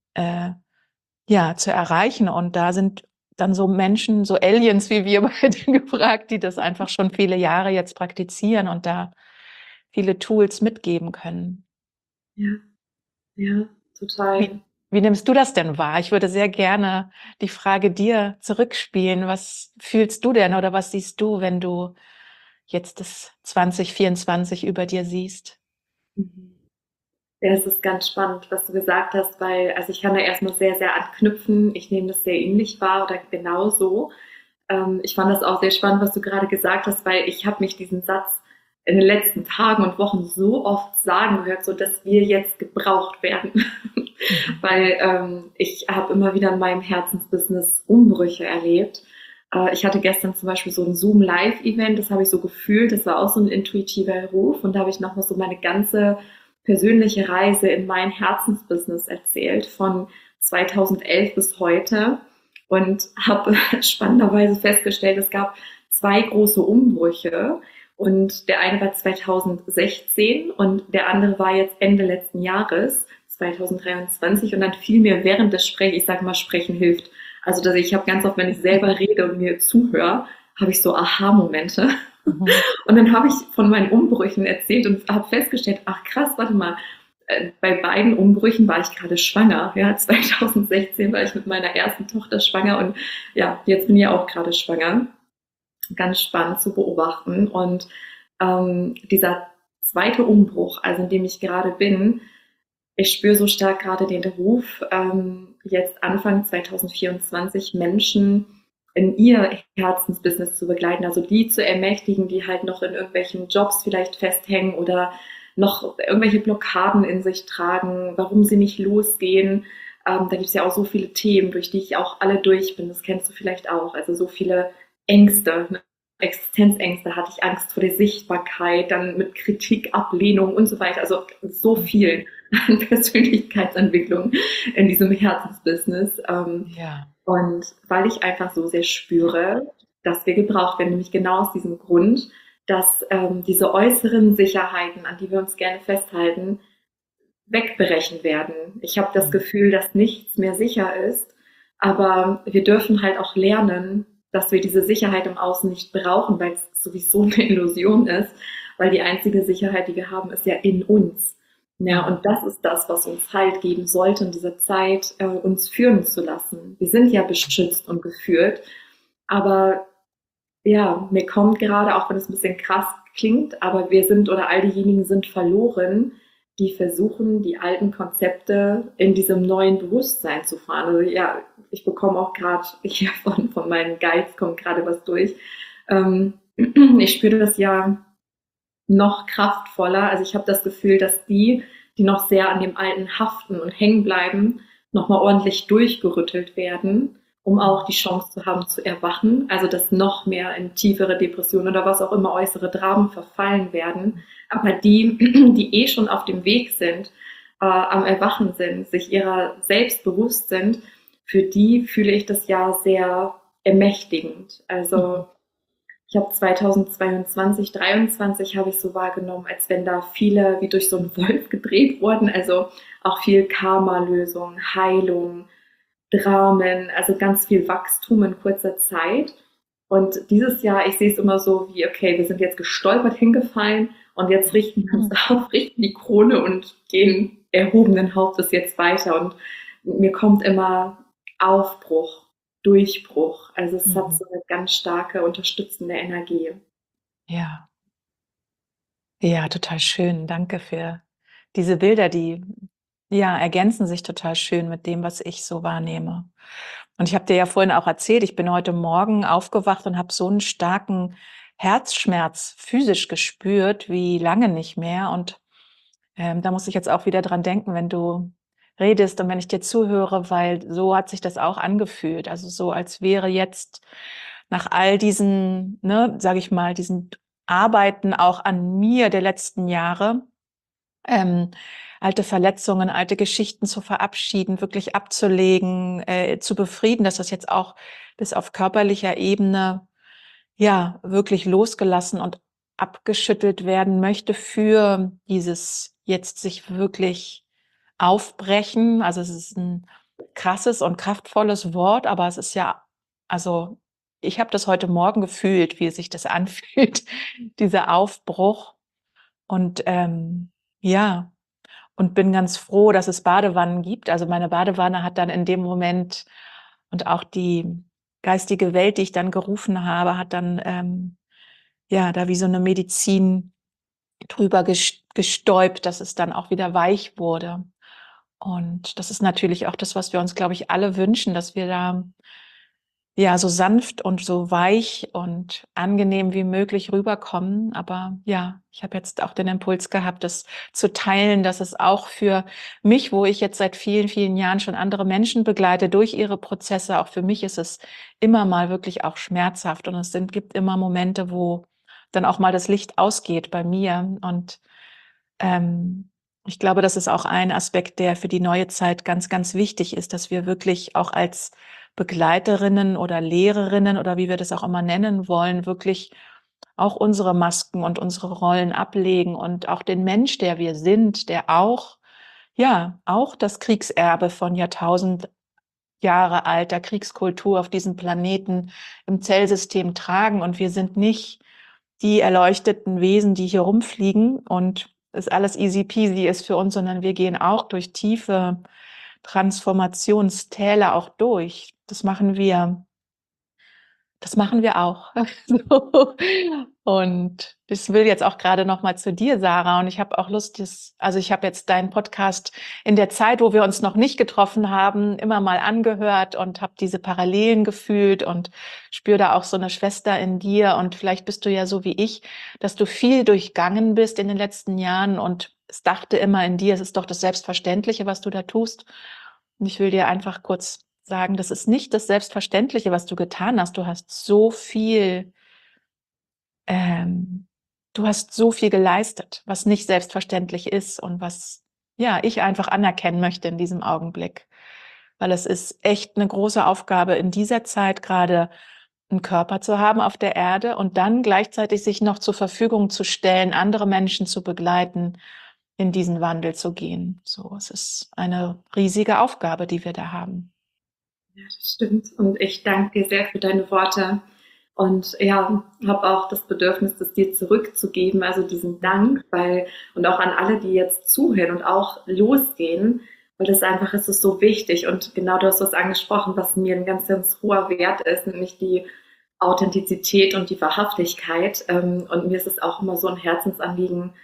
ja, zu erreichen. Und da sind dann so Menschen, so Aliens wie wir beide gefragt, die das einfach schon viele Jahre jetzt praktizieren und da viele Tools mitgeben können. Ja, ja, total. Wie nimmst du das denn wahr? Ich würde sehr gerne die Frage dir zurückspielen. Was fühlst du denn oder was siehst du, wenn du jetzt das 2024 über dir siehst? Mhm. Ja, es ist ganz spannend, was du gesagt hast, weil, also ich kann da erstmal sehr, sehr anknüpfen. Ich nehme das sehr ähnlich wahr oder genauso. Ich fand das auch sehr spannend, was du gerade gesagt hast, weil ich habe mich diesen Satz in den letzten Tagen und Wochen so oft sagen gehört, so dass wir jetzt gebraucht werden. Weil ich habe immer wieder in meinem Herzensbusiness Umbrüche erlebt. Ich hatte gestern zum Beispiel so ein Zoom-Live-Event, das habe ich so gefühlt, das war auch so ein intuitiver Ruf und da habe ich nochmal so meine ganze persönliche Reise in mein Herzensbusiness erzählt, von 2011 bis heute, und habe spannenderweise festgestellt, es gab zwei große Umbrüche, und der eine war 2016 und der andere war jetzt Ende letzten Jahres, 2023, und dann fiel mir während des Sprechens, ich sage mal, Sprechen hilft. Also dass ich habe ganz oft, wenn ich selber rede und mir zuhöre, habe ich so Aha-Momente. Mhm. Und dann habe ich von meinen Umbrüchen erzählt und habe festgestellt, ach krass, warte mal, bei beiden Umbrüchen war ich gerade schwanger. Ja, 2016 war ich mit meiner ersten Tochter schwanger und ja, jetzt bin ich auch gerade schwanger. Ganz spannend zu beobachten. Und dieser zweite Umbruch, also in dem ich gerade bin, ich spüre so stark gerade den Ruf, jetzt Anfang 2024 Menschen in ihr Herzensbusiness zu begleiten, also die zu ermächtigen, die halt noch in irgendwelchen Jobs vielleicht festhängen oder noch irgendwelche Blockaden in sich tragen, warum sie nicht losgehen. Da gibt es ja auch so viele Themen, durch die ich auch alle durch bin. Das kennst du vielleicht auch. Also so viele Ängste, ne? Existenzängste hatte ich, Angst vor der Sichtbarkeit, dann mit Kritik, Ablehnung und so weiter. Also so viel an Persönlichkeitsentwicklung in diesem Herzensbusiness. Ja. Und weil ich einfach so sehr spüre, dass wir gebraucht werden, nämlich genau aus diesem Grund, dass diese äußeren Sicherheiten, an die wir uns gerne festhalten, wegbrechen werden. Ich habe das Gefühl, dass nichts mehr sicher ist, aber wir dürfen halt auch lernen, dass wir diese Sicherheit im Außen nicht brauchen, weil es sowieso eine Illusion ist, weil die einzige Sicherheit, die wir haben, ist ja in uns. Ja, und das ist das, was uns Halt geben sollte in dieser Zeit, uns führen zu lassen. Wir sind ja beschützt und geführt, aber ja, mir kommt gerade, auch wenn es ein bisschen krass klingt, aber wir sind oder all diejenigen sind verloren, die versuchen, die alten Konzepte in diesem neuen Bewusstsein zu fahren. Also ja, ich bekomme auch gerade hier von meinen Guides kommt gerade was durch. Ich spüre das ja noch kraftvoller. Also ich habe das Gefühl, dass die noch sehr an dem Alten haften und hängen bleiben, nochmal ordentlich durchgerüttelt werden, um auch die Chance zu haben zu erwachen. Also dass noch mehr in tiefere Depressionen oder was auch immer äußere Dramen verfallen werden. Aber die schon auf dem Weg sind, am Erwachen sind, sich ihrer selbst bewusst sind, für die fühle ich das ja sehr ermächtigend. Also ich habe 2022, 2023 habe ich so wahrgenommen, als wenn da viele wie durch so einen Wolf gedreht wurden. Also auch viel Karma-Lösung, Heilung, Dramen, also ganz viel Wachstum in kurzer Zeit. Und dieses Jahr, ich sehe es immer so wie, okay, wir sind jetzt gestolpert hingefallen und jetzt richten wir uns auf, richten die Krone und gehen erhobenen Hauptes jetzt weiter. Und mir kommt immer Aufbruch, Durchbruch. Also es hat so eine ganz starke unterstützende Energie. Ja. Ja, total schön. Danke für diese Bilder, die ja ergänzen sich total schön mit dem, was ich so wahrnehme. Und ich habe dir ja vorhin auch erzählt, ich bin heute Morgen aufgewacht und habe so einen starken Herzschmerz physisch gespürt wie lange nicht mehr. Und da muss ich jetzt auch wieder dran denken, wenn du redest und wenn ich dir zuhöre, weil so hat sich das auch angefühlt. Also so, als wäre jetzt nach all diesen, ne, sage ich mal, diesen Arbeiten auch an mir der letzten Jahre, ähm, alte Verletzungen, alte Geschichten zu verabschieden, wirklich abzulegen, zu befrieden, dass das jetzt auch bis auf körperlicher Ebene ja wirklich losgelassen und abgeschüttelt werden möchte für dieses jetzt sich wirklich aufbrechen. Also es ist ein krasses und kraftvolles Wort, aber es ist ja, also ich habe das heute Morgen gefühlt, wie sich das anfühlt, dieser Aufbruch. Und ja, und bin ganz froh, dass es Badewannen gibt. Also meine Badewanne hat dann in dem Moment und auch die geistige Welt, die ich dann gerufen habe, hat dann ja da wie so eine Medizin drüber gestäubt, dass es dann auch wieder weich wurde. Und das ist natürlich auch das, was wir uns, glaube ich, alle wünschen, dass wir da ja so sanft und so weich und angenehm wie möglich rüberkommen. Aber ja, ich habe jetzt auch den Impuls gehabt, das zu teilen, dass es auch für mich, wo ich jetzt seit vielen, vielen Jahren schon andere Menschen begleite durch ihre Prozesse, auch für mich ist es immer mal wirklich auch schmerzhaft. Und gibt immer Momente, wo dann auch mal das Licht ausgeht bei mir. Und ähm, ich glaube, das ist auch ein Aspekt, der für die neue Zeit ganz, ganz wichtig ist, dass wir wirklich auch als Begleiterinnen oder Lehrerinnen oder wie wir das auch immer nennen wollen, wirklich auch unsere Masken und unsere Rollen ablegen und auch den Mensch, der wir sind, der auch, ja, auch das Kriegserbe von Jahrtausend Jahre alter Kriegskultur auf diesem Planeten im Zellsystem tragen. Und wir sind nicht die erleuchteten Wesen, die hier rumfliegen und es alles easy peasy ist für uns, sondern wir gehen auch durch tiefe Transformationstäler auch durch. Das machen wir auch. So. Und ich will jetzt auch gerade noch mal zu dir, Sarah, und ich habe auch Lust, ich habe jetzt deinen Podcast in der Zeit, wo wir uns noch nicht getroffen haben, immer mal angehört und habe diese Parallelen gefühlt und spüre da auch so eine Schwester in dir. Und vielleicht bist du ja so wie ich, dass du viel durchgangen bist in den letzten Jahren und es dachte immer in dir, es ist doch das Selbstverständliche, was du da tust. Und ich will dir einfach kurz sagen, das ist nicht das Selbstverständliche, was du getan hast. Ähm, du hast so viel geleistet, was nicht selbstverständlich ist und was, ja, ich einfach anerkennen möchte in diesem Augenblick. Weil es ist echt eine große Aufgabe in dieser Zeit gerade einen Körper zu haben auf der Erde und dann gleichzeitig sich noch zur Verfügung zu stellen, andere Menschen zu begleiten, in diesen Wandel zu gehen. So, es ist eine riesige Aufgabe, die wir da haben. Ja, das stimmt. Und ich danke dir sehr für deine Worte. Und ja, habe auch das Bedürfnis, das dir zurückzugeben, also diesen Dank, weil, und auch an alle, die jetzt zuhören und auch losgehen, weil das einfach ist, es so wichtig. Und genau du hast was angesprochen, was mir ein ganz, ganz hoher Wert ist, nämlich die Authentizität und die Wahrhaftigkeit. Und mir ist es auch immer so ein Herzensanliegen,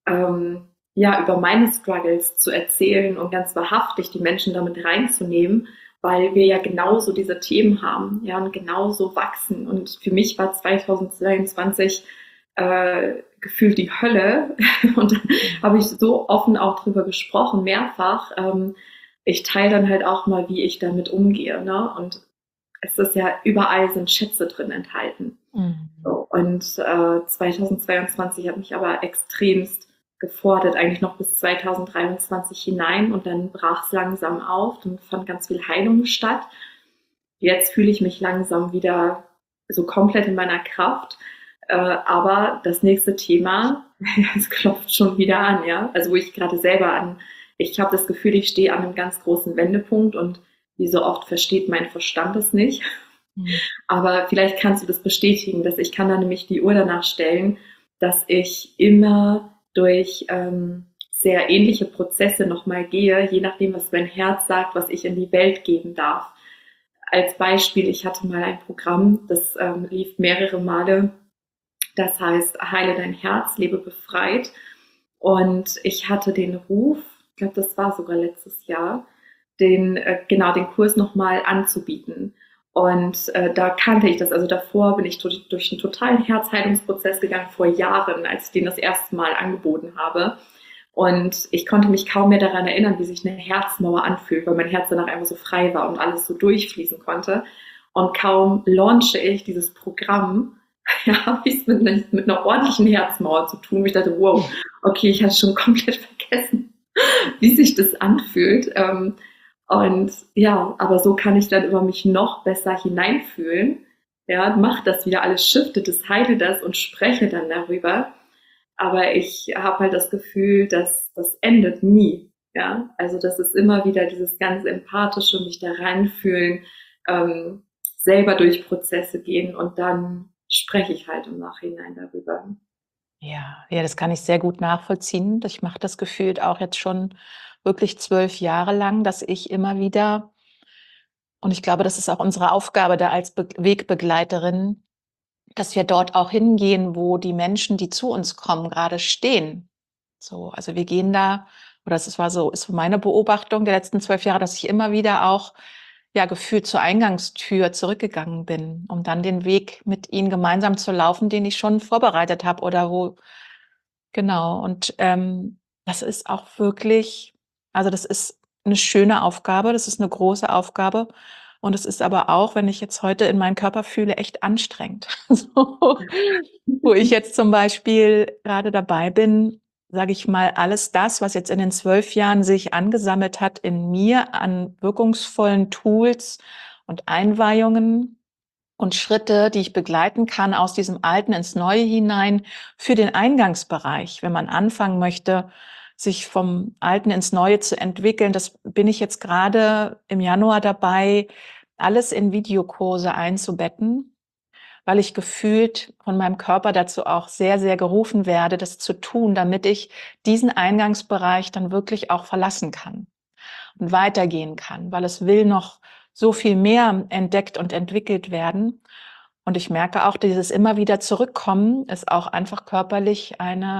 ja, über meine Struggles zu erzählen und ganz wahrhaftig die Menschen damit reinzunehmen, weil wir ja genauso diese Themen haben, ja, und genauso wachsen. Und für mich war 2022 gefühlt die Hölle. Und dann habe ich so offen auch drüber gesprochen, mehrfach. Ich teile dann halt auch mal, wie ich damit umgehe. Ne? Und es ist ja überall sind Schätze drin enthalten. Mhm. So, und 2022 hat mich aber extremst gefordert, eigentlich noch bis 2023 hinein und dann brach es langsam auf, dann fand ganz viel Heilung statt. Jetzt fühle ich mich langsam wieder so komplett in meiner Kraft, aber das nächste Thema, es klopft schon wieder an, ja, also wo ich gerade selber ich habe das Gefühl, ich stehe an einem ganz großen Wendepunkt und wie so oft versteht mein Verstand es nicht. Aber vielleicht kannst du das bestätigen, dass ich kann da nämlich die Uhr danach stellen, dass ich immer durch sehr ähnliche Prozesse nochmal gehe, je nachdem, was mein Herz sagt, was ich in die Welt geben darf. Als Beispiel, ich hatte mal ein Programm, das lief mehrere Male. Das heißt, heile dein Herz, lebe befreit. Und ich hatte den Ruf, ich glaube, das war sogar letztes Jahr, den Kurs nochmal anzubieten. Und da kannte ich das. Also davor bin ich durch einen totalen Herzheilungsprozess gegangen, vor Jahren, als ich den das erste Mal angeboten habe. Und ich konnte mich kaum mehr daran erinnern, wie sich eine Herzmauer anfühlt, weil mein Herz danach einfach so frei war und alles so durchfließen konnte. Und kaum launche ich dieses Programm, ja, habe ich es mit einer ordentlichen Herzmauer zu tun. Ich dachte, wow, okay, ich hatte schon komplett vergessen, wie sich das anfühlt. Und ja, aber so kann ich dann über mich noch besser hineinfühlen. Ja, mach das wieder alles, shifte das, heile das und spreche dann darüber. Aber ich habe halt das Gefühl, dass das endet nie. Ja, also das ist immer wieder dieses ganz empathische, mich da reinfühlen, selber durch Prozesse gehen und dann spreche ich halt im Nachhinein darüber. Ja, ja, das kann ich sehr gut nachvollziehen. Ich mache das gefühlt auch jetzt schon wirklich 12 Jahre lang, dass ich immer wieder und ich glaube, das ist auch unsere Aufgabe da als Wegbegleiterin, dass wir dort auch hingehen, wo die Menschen, die zu uns kommen, gerade stehen. So, also wir gehen da oder ist so meine Beobachtung der letzten 12 Jahre, dass ich immer wieder auch, ja, gefühlt zur Eingangstür zurückgegangen bin, um dann den Weg mit ihnen gemeinsam zu laufen, den ich schon vorbereitet habe oder wo genau. Und, das ist auch wirklich das ist eine schöne Aufgabe, das ist eine große Aufgabe und es ist aber auch, wenn ich jetzt heute in meinen Körper fühle, echt anstrengend. So, wo ich jetzt zum Beispiel gerade dabei bin, sage ich mal, alles das, was jetzt in den 12 Jahren sich angesammelt hat in mir an wirkungsvollen Tools und Einweihungen und Schritte, die ich begleiten kann aus diesem Alten ins Neue hinein für den Eingangsbereich, wenn man anfangen möchte, sich vom Alten ins Neue zu entwickeln. Das bin ich jetzt gerade im Januar dabei, alles in Videokurse einzubetten, weil ich gefühlt von meinem Körper dazu auch sehr, sehr gerufen werde, das zu tun, damit ich diesen Eingangsbereich dann wirklich auch verlassen kann und weitergehen kann, weil es will noch so viel mehr entdeckt und entwickelt werden. Und ich merke auch, dieses immer wieder Zurückkommen ist auch einfach körperlich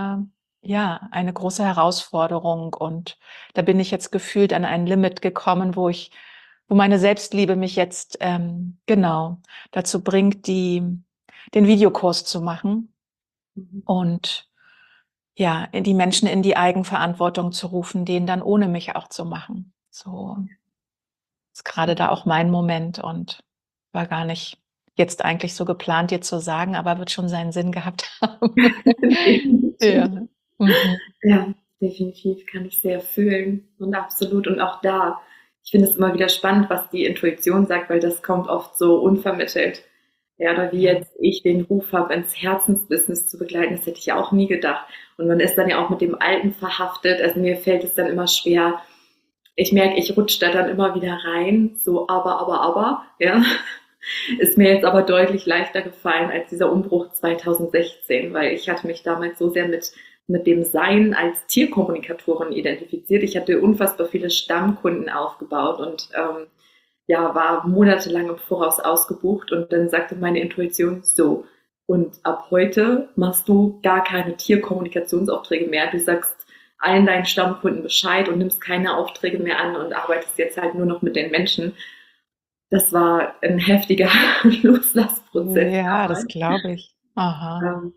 eine große Herausforderung. Und da bin ich jetzt gefühlt an ein Limit gekommen, wo meine Selbstliebe mich jetzt genau dazu bringt, den Videokurs zu machen Mhm. und ja, die Menschen in die Eigenverantwortung zu rufen, den dann ohne mich auch zu machen. So ist gerade da auch mein Moment und war gar nicht jetzt eigentlich so geplant, dir zu sagen, aber wird schon seinen Sinn gehabt haben. Definitiv. Ja. Mhm. Ja, definitiv kann ich sehr fühlen und absolut. Und auch da, ich finde es immer wieder spannend, was die Intuition sagt, weil das kommt oft so unvermittelt. Ja, oder wie Ja, jetzt ich den Ruf habe, ins Herzensbusiness zu begleiten, das hätte ich ja auch nie gedacht. Und man ist dann ja auch mit dem Alten verhaftet. Also mir fällt es dann immer schwer. Ich merke, ich rutsche da dann immer wieder rein, so aber, ja. Ist mir jetzt aber deutlich leichter gefallen als dieser Umbruch 2016, weil ich hatte mich damals so sehr mit dem Sein als Tierkommunikatorin identifiziert. Ich hatte unfassbar viele Stammkunden aufgebaut und ja, war monatelang im Voraus ausgebucht und dann sagte meine Intuition so, und ab heute machst du gar keine Tierkommunikationsaufträge mehr. Du sagst allen deinen Stammkunden Bescheid und nimmst keine Aufträge mehr an und arbeitest jetzt halt nur noch mit den Menschen. Das war ein heftiger Loslassprozess ja, das damals. glaube ich. Aha. Ähm,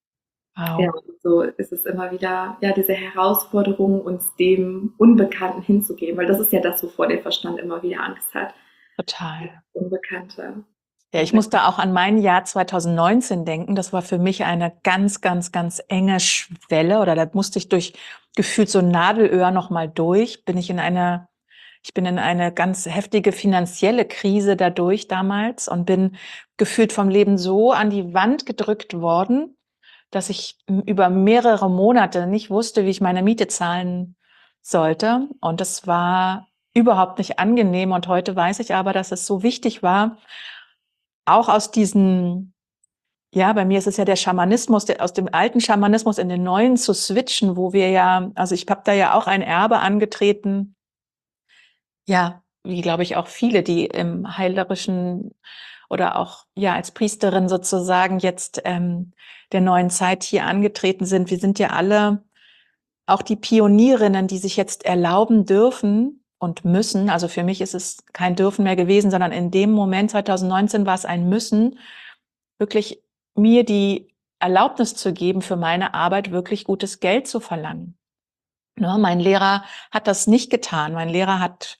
ja, Wow. so ist es immer wieder, ja, diese Herausforderung, uns dem Unbekannten hinzugeben, weil das ist ja das, wovor der Verstand immer wieder Angst hat, das Total. Unbekannte. Ja, ich musste auch an mein Jahr 2019 denken. Das war für mich eine ganz, ganz, ganz enge Schwelle oder da musste ich durch gefühlt so 'n Nadelöhr noch mal durch. Ich bin in eine ganz heftige finanzielle Krise dadurch damals und bin gefühlt vom Leben so an die Wand gedrückt worden, dass ich über mehrere Monate nicht wusste, wie ich meine Miete zahlen sollte. Und das war überhaupt nicht angenehm. Und heute weiß ich aber, dass es so wichtig war, auch aus diesen ja, bei mir ist es ja der Schamanismus, aus dem alten Schamanismus in den neuen zu switchen, wo wir ja also ich habe da ja auch ein Erbe angetreten, ja, wie glaube ich auch viele, die im heilerischen oder auch, ja, als Priesterin sozusagen jetzt, der neuen Zeit hier angetreten sind. Wir sind ja alle auch die Pionierinnen, die sich jetzt erlauben dürfen und müssen. Also, für mich ist es kein Dürfen mehr gewesen, sondern in dem Moment 2019 war es ein Müssen, wirklich mir die Erlaubnis zu geben, für meine Arbeit wirklich gutes Geld zu verlangen. Ne, mein Lehrer hat das nicht getan. Mein Lehrer hat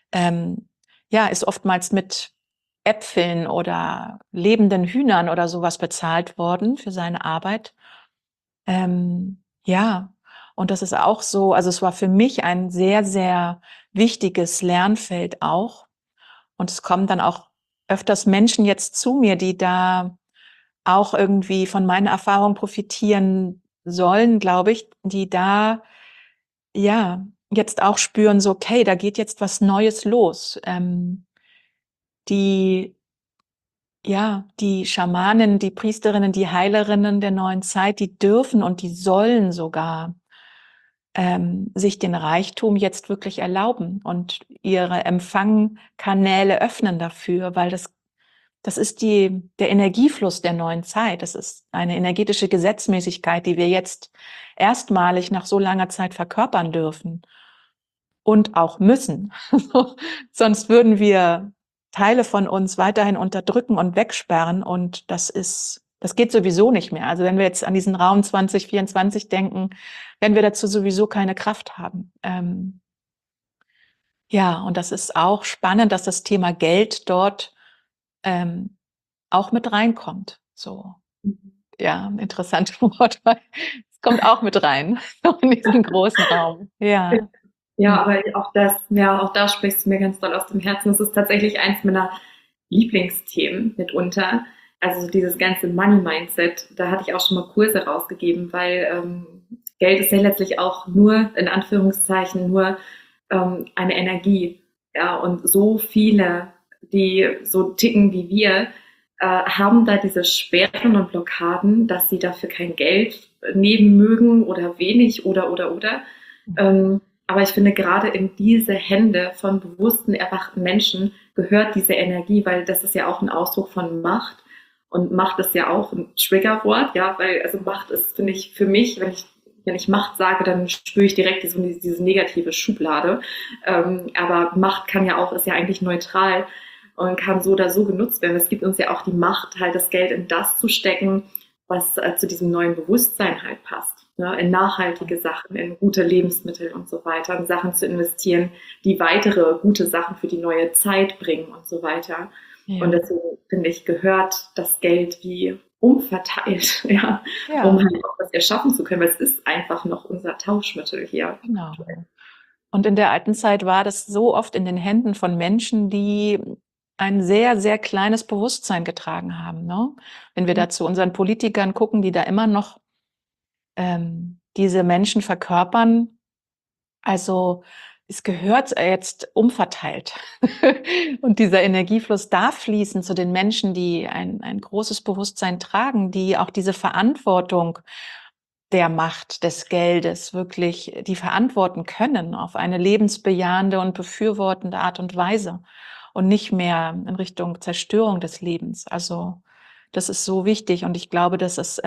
ja, ist oftmals mit Äpfeln oder lebenden Hühnern oder sowas bezahlt worden für seine Arbeit. Ja, und das ist auch so also, es war für mich ein sehr, sehr wichtiges Lernfeld auch. Und es kommen dann auch öfters Menschen jetzt zu mir, die da auch irgendwie von meiner Erfahrung profitieren sollen, glaube ich, die da, ja, jetzt auch spüren, so: „Okay, da geht jetzt was Neues los.“ die die Schamanen, die Priesterinnen, die Heilerinnen der neuen Zeit, die dürfen und die sollen sogar, sich den Reichtum jetzt wirklich erlauben und ihre Empfangkanäle öffnen dafür, weil das ist der Energiefluss der neuen Zeit. Das ist eine energetische Gesetzmäßigkeit, die wir jetzt erstmalig nach so langer Zeit verkörpern dürfen und auch müssen. Sonst würden wir Teile von uns weiterhin unterdrücken und wegsperren und das geht sowieso nicht mehr. Also, wenn wir jetzt an diesen Raum 2024 denken, werden wir dazu sowieso keine Kraft haben. Ja, und das ist auch spannend, dass das Thema Geld dort, ähm, auch mit reinkommt. So, ja, interessante Wortwahl. Es kommt auch mit rein, so in diesen großen Raum. Ja. Ja, Mhm. aber auch das, ja, auch da sprichst du mir ganz doll aus dem Herzen. Das ist tatsächlich eins meiner Lieblingsthemen mitunter. Also dieses ganze Money-Mindset, da hatte ich auch schon mal Kurse rausgegeben, weil Geld ist ja letztlich auch nur, in Anführungszeichen, nur eine Energie. Ja, und so viele, die so ticken wie wir, haben da diese Sperren und Blockaden, dass sie dafür kein Geld nehmen mögen oder wenig oder. Aber ich finde, gerade in diese Hände von bewussten, erwachten Menschen gehört diese Energie, weil das ist ja auch ein Ausdruck von Macht. Und Macht ist ja auch ein Triggerwort, ja, weil also Macht ist, finde ich, für mich, wenn ich Macht sage, dann spüre ich direkt diese negative Schublade. Aber Macht kann ja auch, ist ja eigentlich neutral und kann so oder so genutzt werden. Es gibt uns ja auch die Macht, halt das Geld in das zu stecken, was zu diesem neuen Bewusstsein halt passt. Ne? In nachhaltige Sachen, in gute Lebensmittel und so weiter, in Sachen zu investieren, die weitere gute Sachen für die neue Zeit bringen und so weiter. Und Ja, deswegen finde ich, gehört das Geld wie umverteilt, ja, um ja, halt auch was erschaffen zu können, weil es ist einfach noch unser Tauschmittel hier. genau. Und in der alten Zeit war das so oft in den Händen von Menschen, die ein sehr, sehr kleines Bewusstsein getragen haben, ne? Wenn wir da zu unseren Politikern gucken, die da immer noch diese Menschen verkörpern, also es gehört jetzt umverteilt. Und dieser Energiefluss darf fließen zu den Menschen, die ein großes Bewusstsein tragen, die auch diese Verantwortung der Macht des Geldes wirklich, die verantworten können auf eine lebensbejahende und befürwortende Art und Weise und nicht mehr in Richtung Zerstörung des Lebens. Also das ist so wichtig und ich glaube, das ist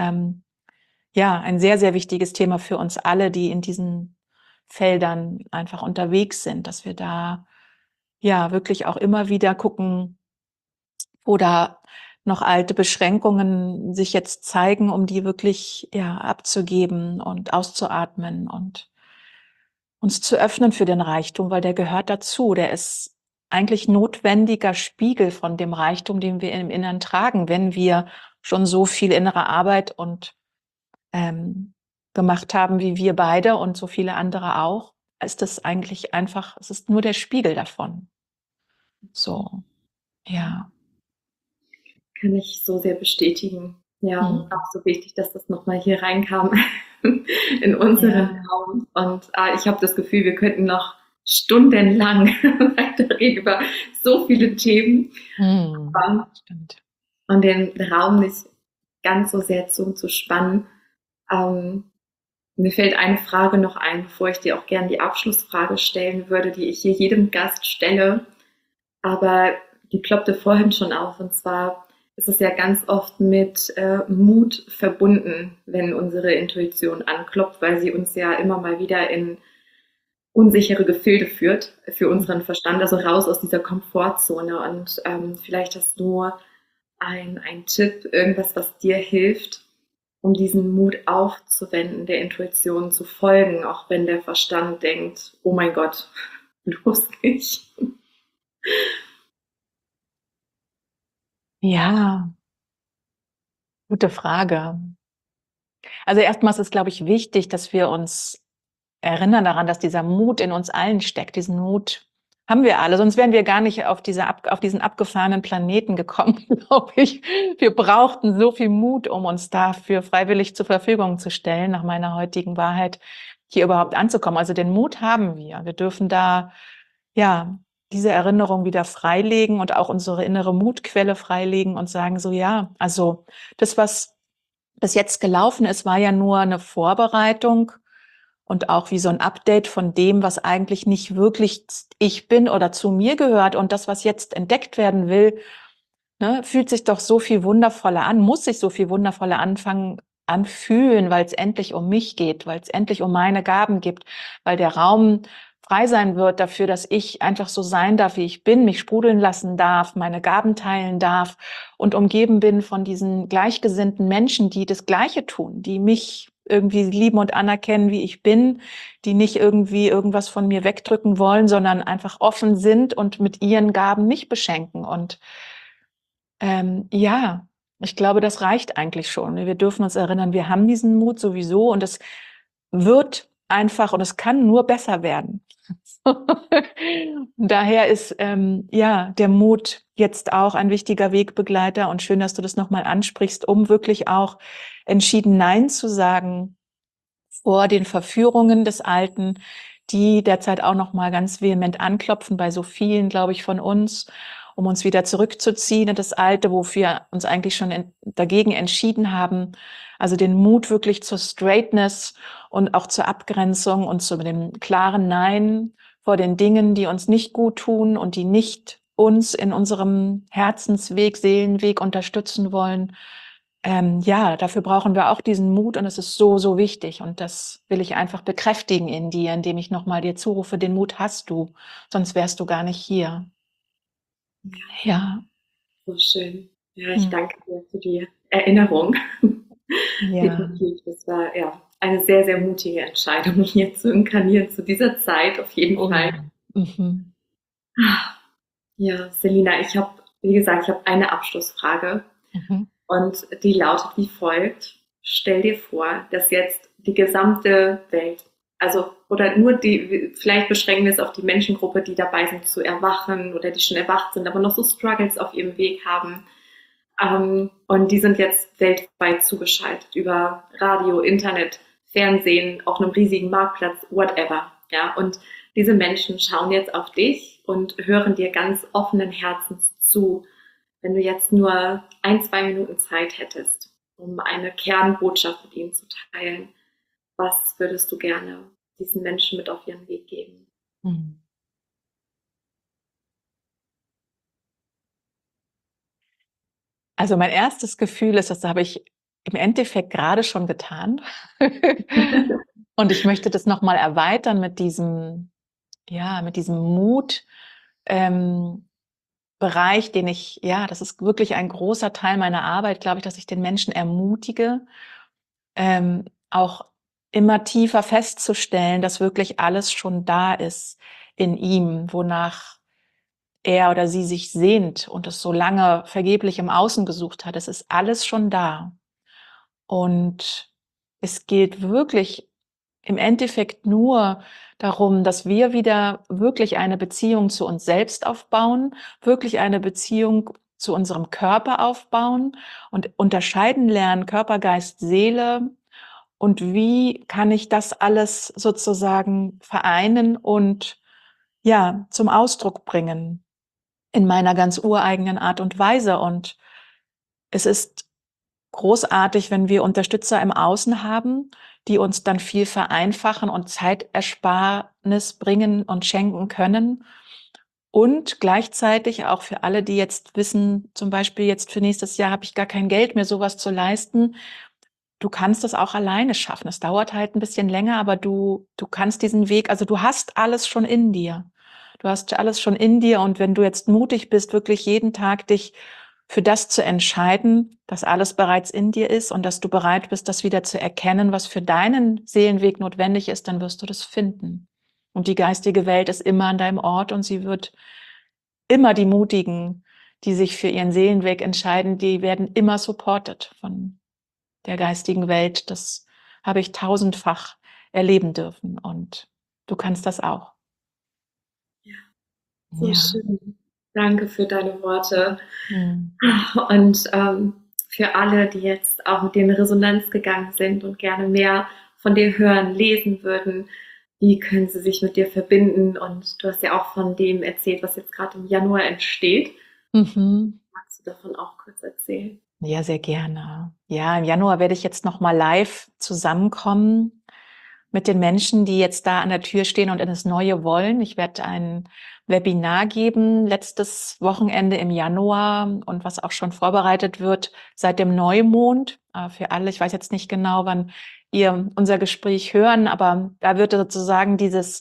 ja ein sehr, sehr wichtiges Thema für uns alle, die in diesen Feldern einfach unterwegs sind, dass wir da ja wirklich auch immer wieder gucken, wo da noch alte Beschränkungen sich jetzt zeigen, um die wirklich ja abzugeben und auszuatmen und uns zu öffnen für den Reichtum, weil der gehört dazu. Der ist eigentlich notwendiger Spiegel von dem Reichtum, den wir im Inneren tragen, wenn wir schon so viel innere Arbeit und ähm, gemacht haben wie wir beide und so viele andere auch, ist das eigentlich einfach, es ist nur der Spiegel davon. So, ja. Kann ich so sehr bestätigen. Ja, Mhm. auch so wichtig, dass das nochmal hier reinkam in unseren Ja. Raum. Und ich habe das Gefühl, wir könnten noch stundenlang weiterreden über so viele Themen Mhm. Stimmt. und den Raum nicht ganz so sehr zu spannen. Ähm, Mir fällt eine Frage noch ein, bevor ich dir auch gerne die Abschlussfrage stellen würde, die ich hier jedem Gast stelle. Aber die ploppte vorhin schon auf. Und zwar ist es ja ganz oft mit Mut verbunden, wenn unsere Intuition anklopft, weil sie uns ja immer mal wieder in unsichere Gefilde führt für unseren Verstand, also raus aus dieser Komfortzone. Und vielleicht hast du ein Tipp, irgendwas, was dir hilft, um diesen Mut aufzuwenden, der Intuition zu folgen, auch wenn der Verstand denkt, oh mein Gott, bloß nicht. Ja, gute Frage. Also erstmal ist es, glaube ich, wichtig, dass wir uns erinnern daran, dass dieser Mut in uns allen steckt. Diesen Mut haben wir alle, sonst wären wir gar nicht auf auf diesen abgefahrenen Planeten gekommen, glaube ich. Wir brauchten so viel Mut, um uns dafür freiwillig zur Verfügung zu stellen, nach meiner heutigen Wahrheit, hier überhaupt anzukommen. Also den Mut haben wir. Wir dürfen da, ja, diese Erinnerung wieder freilegen und auch unsere innere Mutquelle freilegen und sagen so, ja, also das, was bis jetzt gelaufen ist, war ja nur eine Vorbereitung und auch wie so ein Update von dem, was eigentlich nicht wirklich ich bin oder zu mir gehört. Und das, was jetzt entdeckt werden will, ne, fühlt sich doch so viel wundervoller an, muss sich so viel wundervoller anfühlen, weil es endlich um mich geht, weil es endlich um meine Gaben gibt, weil der Raum frei sein wird dafür, dass ich einfach so sein darf, wie ich bin, mich sprudeln lassen darf, meine Gaben teilen darf und umgeben bin von diesen gleichgesinnten Menschen, die das Gleiche tun, die mich irgendwie lieben und anerkennen, wie ich bin, die nicht irgendwie irgendwas von mir wegdrücken wollen, sondern einfach offen sind und mit ihren Gaben mich beschenken. Und ja, ich glaube, das reicht eigentlich schon. Wir dürfen uns erinnern, wir haben diesen Mut sowieso und es wird einfach und es kann nur besser werden. Daher ist ja der Mut jetzt auch ein wichtiger Wegbegleiter und schön, dass du das nochmal ansprichst, um wirklich auch entschieden Nein zu sagen vor den Verführungen des Alten, die derzeit auch noch mal ganz vehement anklopfen bei so vielen, glaube ich, von uns. um uns wieder zurückzuziehen in das Alte, wofür wir uns eigentlich schon dagegen entschieden haben. Also den Mut wirklich zur Straightness und auch zur Abgrenzung und zu dem klaren Nein vor den Dingen, die uns nicht gut tun und die nicht uns in unserem Herzensweg, Seelenweg unterstützen wollen. Ja, dafür brauchen wir auch diesen Mut und es ist so, so wichtig. Und das will ich einfach bekräftigen in dir, indem ich nochmal dir zurufe, den Mut hast du, sonst wärst du gar nicht hier. Ja, Ja. so schön. Ja, ich Hm. danke dir für die Erinnerung. Ja. Definitiv. Das war ja eine sehr, sehr mutige Entscheidung, hier zu inkarnieren zu dieser Zeit, auf jeden Oh Fall. ja. Mhm. Ja, Selina, wie gesagt, ich habe eine Abschlussfrage Mhm. und die lautet wie folgt. Stell dir vor, dass jetzt die gesamte Welt, also oder nur vielleicht beschränken wir es auf die Menschengruppe, die dabei sind zu erwachen oder die schon erwacht sind, aber noch so Struggles auf ihrem Weg haben. Und die sind jetzt weltweit zugeschaltet über Radio, Internet, Fernsehen, auf einem riesigen Marktplatz, whatever. Ja, und diese Menschen schauen jetzt auf dich und hören dir ganz offenen Herzens zu. Wenn du jetzt nur 1, 2 Minuten Zeit hättest, um eine Kernbotschaft mit ihnen zu teilen, was würdest du gerne diesen Menschen mit auf ihren Weg geben? Mhm. Also mein erstes Gefühl ist, das habe ich im Endeffekt gerade schon getan. Und ich möchte das nochmal erweitern mit diesem Mut, ähm, Bereich, das ist wirklich ein großer Teil meiner Arbeit, glaube ich, dass ich den Menschen ermutige, auch immer tiefer festzustellen, dass wirklich alles schon da ist in ihm, wonach er oder sie sich sehnt und es so lange vergeblich im Außen gesucht hat. Es ist alles schon da. Und es geht wirklich im Endeffekt nur darum, dass wir wieder wirklich eine Beziehung zu uns selbst aufbauen, wirklich eine Beziehung zu unserem Körper aufbauen und unterscheiden lernen, Körper, Geist, Seele. Und wie kann ich das alles sozusagen vereinen und ja, zum Ausdruck bringen in meiner ganz ureigenen Art und Weise? Und es ist großartig, wenn wir Unterstützer im Außen haben, die uns dann viel vereinfachen und Zeitersparnis bringen und schenken können. Und gleichzeitig auch für alle, die jetzt wissen, zum Beispiel jetzt für nächstes Jahr habe ich gar kein Geld mehr, sowas zu leisten. Du kannst das auch alleine schaffen. Es dauert halt ein bisschen länger, aber du kannst diesen Weg, also du hast alles schon in dir. Du hast alles schon in dir und wenn du jetzt mutig bist, wirklich jeden Tag dich für das zu entscheiden, dass alles bereits in dir ist und dass du bereit bist, das wieder zu erkennen, was für deinen Seelenweg notwendig ist, dann wirst du das finden. Und die geistige Welt ist immer an deinem Ort und sie wird immer die Mutigen, die sich für ihren Seelenweg entscheiden, die werden immer supported von der geistigen Welt. Das habe ich tausendfach erleben dürfen und du kannst das auch. Ja, so Ja. schön. Danke für deine Worte. Hm. Und für alle, die jetzt auch mit dir in Resonanz gegangen sind und gerne mehr von dir hören, lesen würden, wie können sie sich mit dir verbinden? Und du hast ja auch von dem erzählt, was jetzt gerade im Januar entsteht. Mhm. Magst du davon auch kurz erzählen? Ja, sehr gerne. Ja, im Januar werde ich jetzt noch mal live zusammenkommen mit den Menschen, die jetzt da an der Tür stehen und in das Neue wollen. Ich werde ein Webinar geben, letztes Wochenende im Januar und was auch schon vorbereitet wird seit dem Neumond. Für alle, ich weiß jetzt nicht genau, wann ihr unser Gespräch hören, aber da wird sozusagen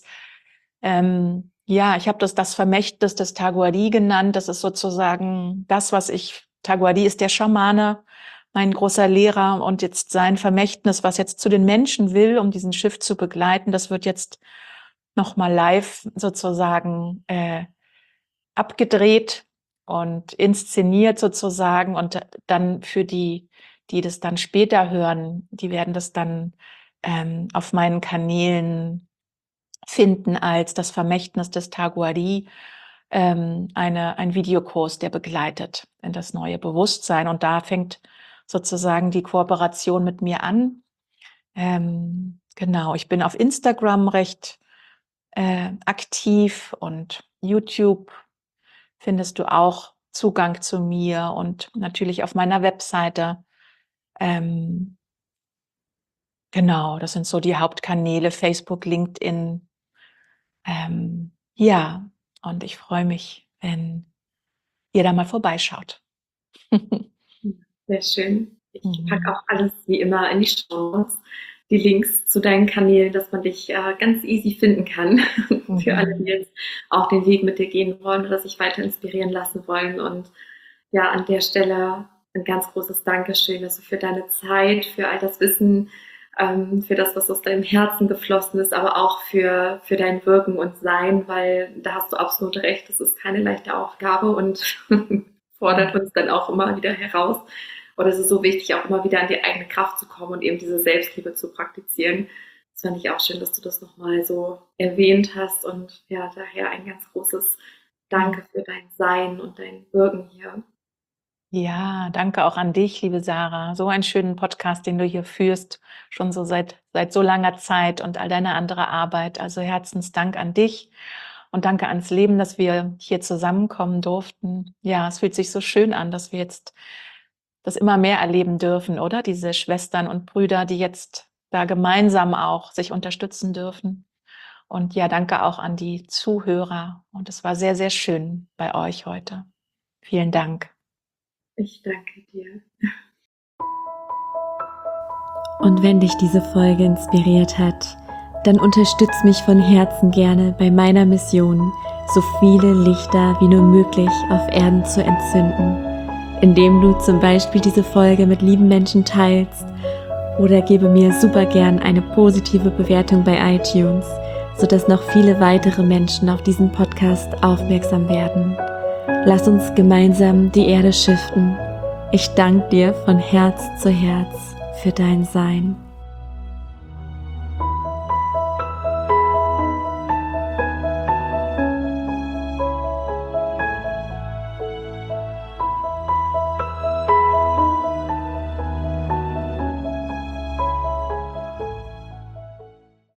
ich habe das Vermächtnis des Taguari genannt. Das ist sozusagen das, Taguari ist der Schamane, mein großer Lehrer und jetzt sein Vermächtnis, was jetzt zu den Menschen will, um diesen Schiff zu begleiten, das wird jetzt nochmal live sozusagen abgedreht und inszeniert sozusagen und dann für die das dann später hören, die werden das dann auf meinen Kanälen finden als das Vermächtnis des Taguari, ein Videokurs, der begleitet in das neue Bewusstsein. Und da fängt sozusagen die Kooperation mit mir an. Genau, ich bin auf Instagram recht aktiv und YouTube findest du auch Zugang zu mir und natürlich auf meiner Webseite. Ähm, genau, das sind so die Hauptkanäle, Facebook, LinkedIn. Ja, und ich freue mich, wenn ihr da mal vorbeischaut. Sehr schön. Ich packe Mhm. auch alles wie immer in die Shownotes, die Links zu deinen Kanälen, dass man dich ganz easy finden kann. Für alle, die Mhm. jetzt auch den Weg mit dir gehen wollen oder sich weiter inspirieren lassen wollen. Und ja, an der Stelle ein ganz großes Dankeschön, also für deine Zeit, für all das Wissen, für das, was aus deinem Herzen geflossen ist, aber auch für dein Wirken und Sein, weil da hast du absolut recht, das ist keine leichte Aufgabe und fordert Mhm. uns dann auch immer wieder heraus. Und es ist so wichtig, auch immer wieder an die eigene Kraft zu kommen und eben diese Selbstliebe zu praktizieren. Das fand ich auch schön, dass du das nochmal so erwähnt hast. Und ja, daher ein ganz großes Danke für dein Sein und dein Wirken hier. Ja, danke auch an dich, liebe Sarah. So einen schönen Podcast, den du hier führst, schon so seit so langer Zeit und all deine andere Arbeit. Also Herzensdank an dich und danke ans Leben, dass wir hier zusammenkommen durften. Ja, es fühlt sich so schön an, dass wir jetzt das immer mehr erleben dürfen, oder? Diese Schwestern und Brüder, die jetzt da gemeinsam auch sich unterstützen dürfen. Und ja, danke auch an die Zuhörer. Und es war sehr, sehr schön bei euch heute. Vielen Dank. Ich danke dir. Und wenn dich diese Folge inspiriert hat, dann unterstütz mich von Herzen gerne bei meiner Mission, so viele Lichter wie nur möglich auf Erden zu entzünden, indem du zum Beispiel diese Folge mit lieben Menschen teilst oder gebe mir super gern eine positive Bewertung bei iTunes, sodass noch viele weitere Menschen auf diesen Podcast aufmerksam werden. Lass uns gemeinsam die Erde shiften. Ich danke dir von Herz zu Herz für dein Sein.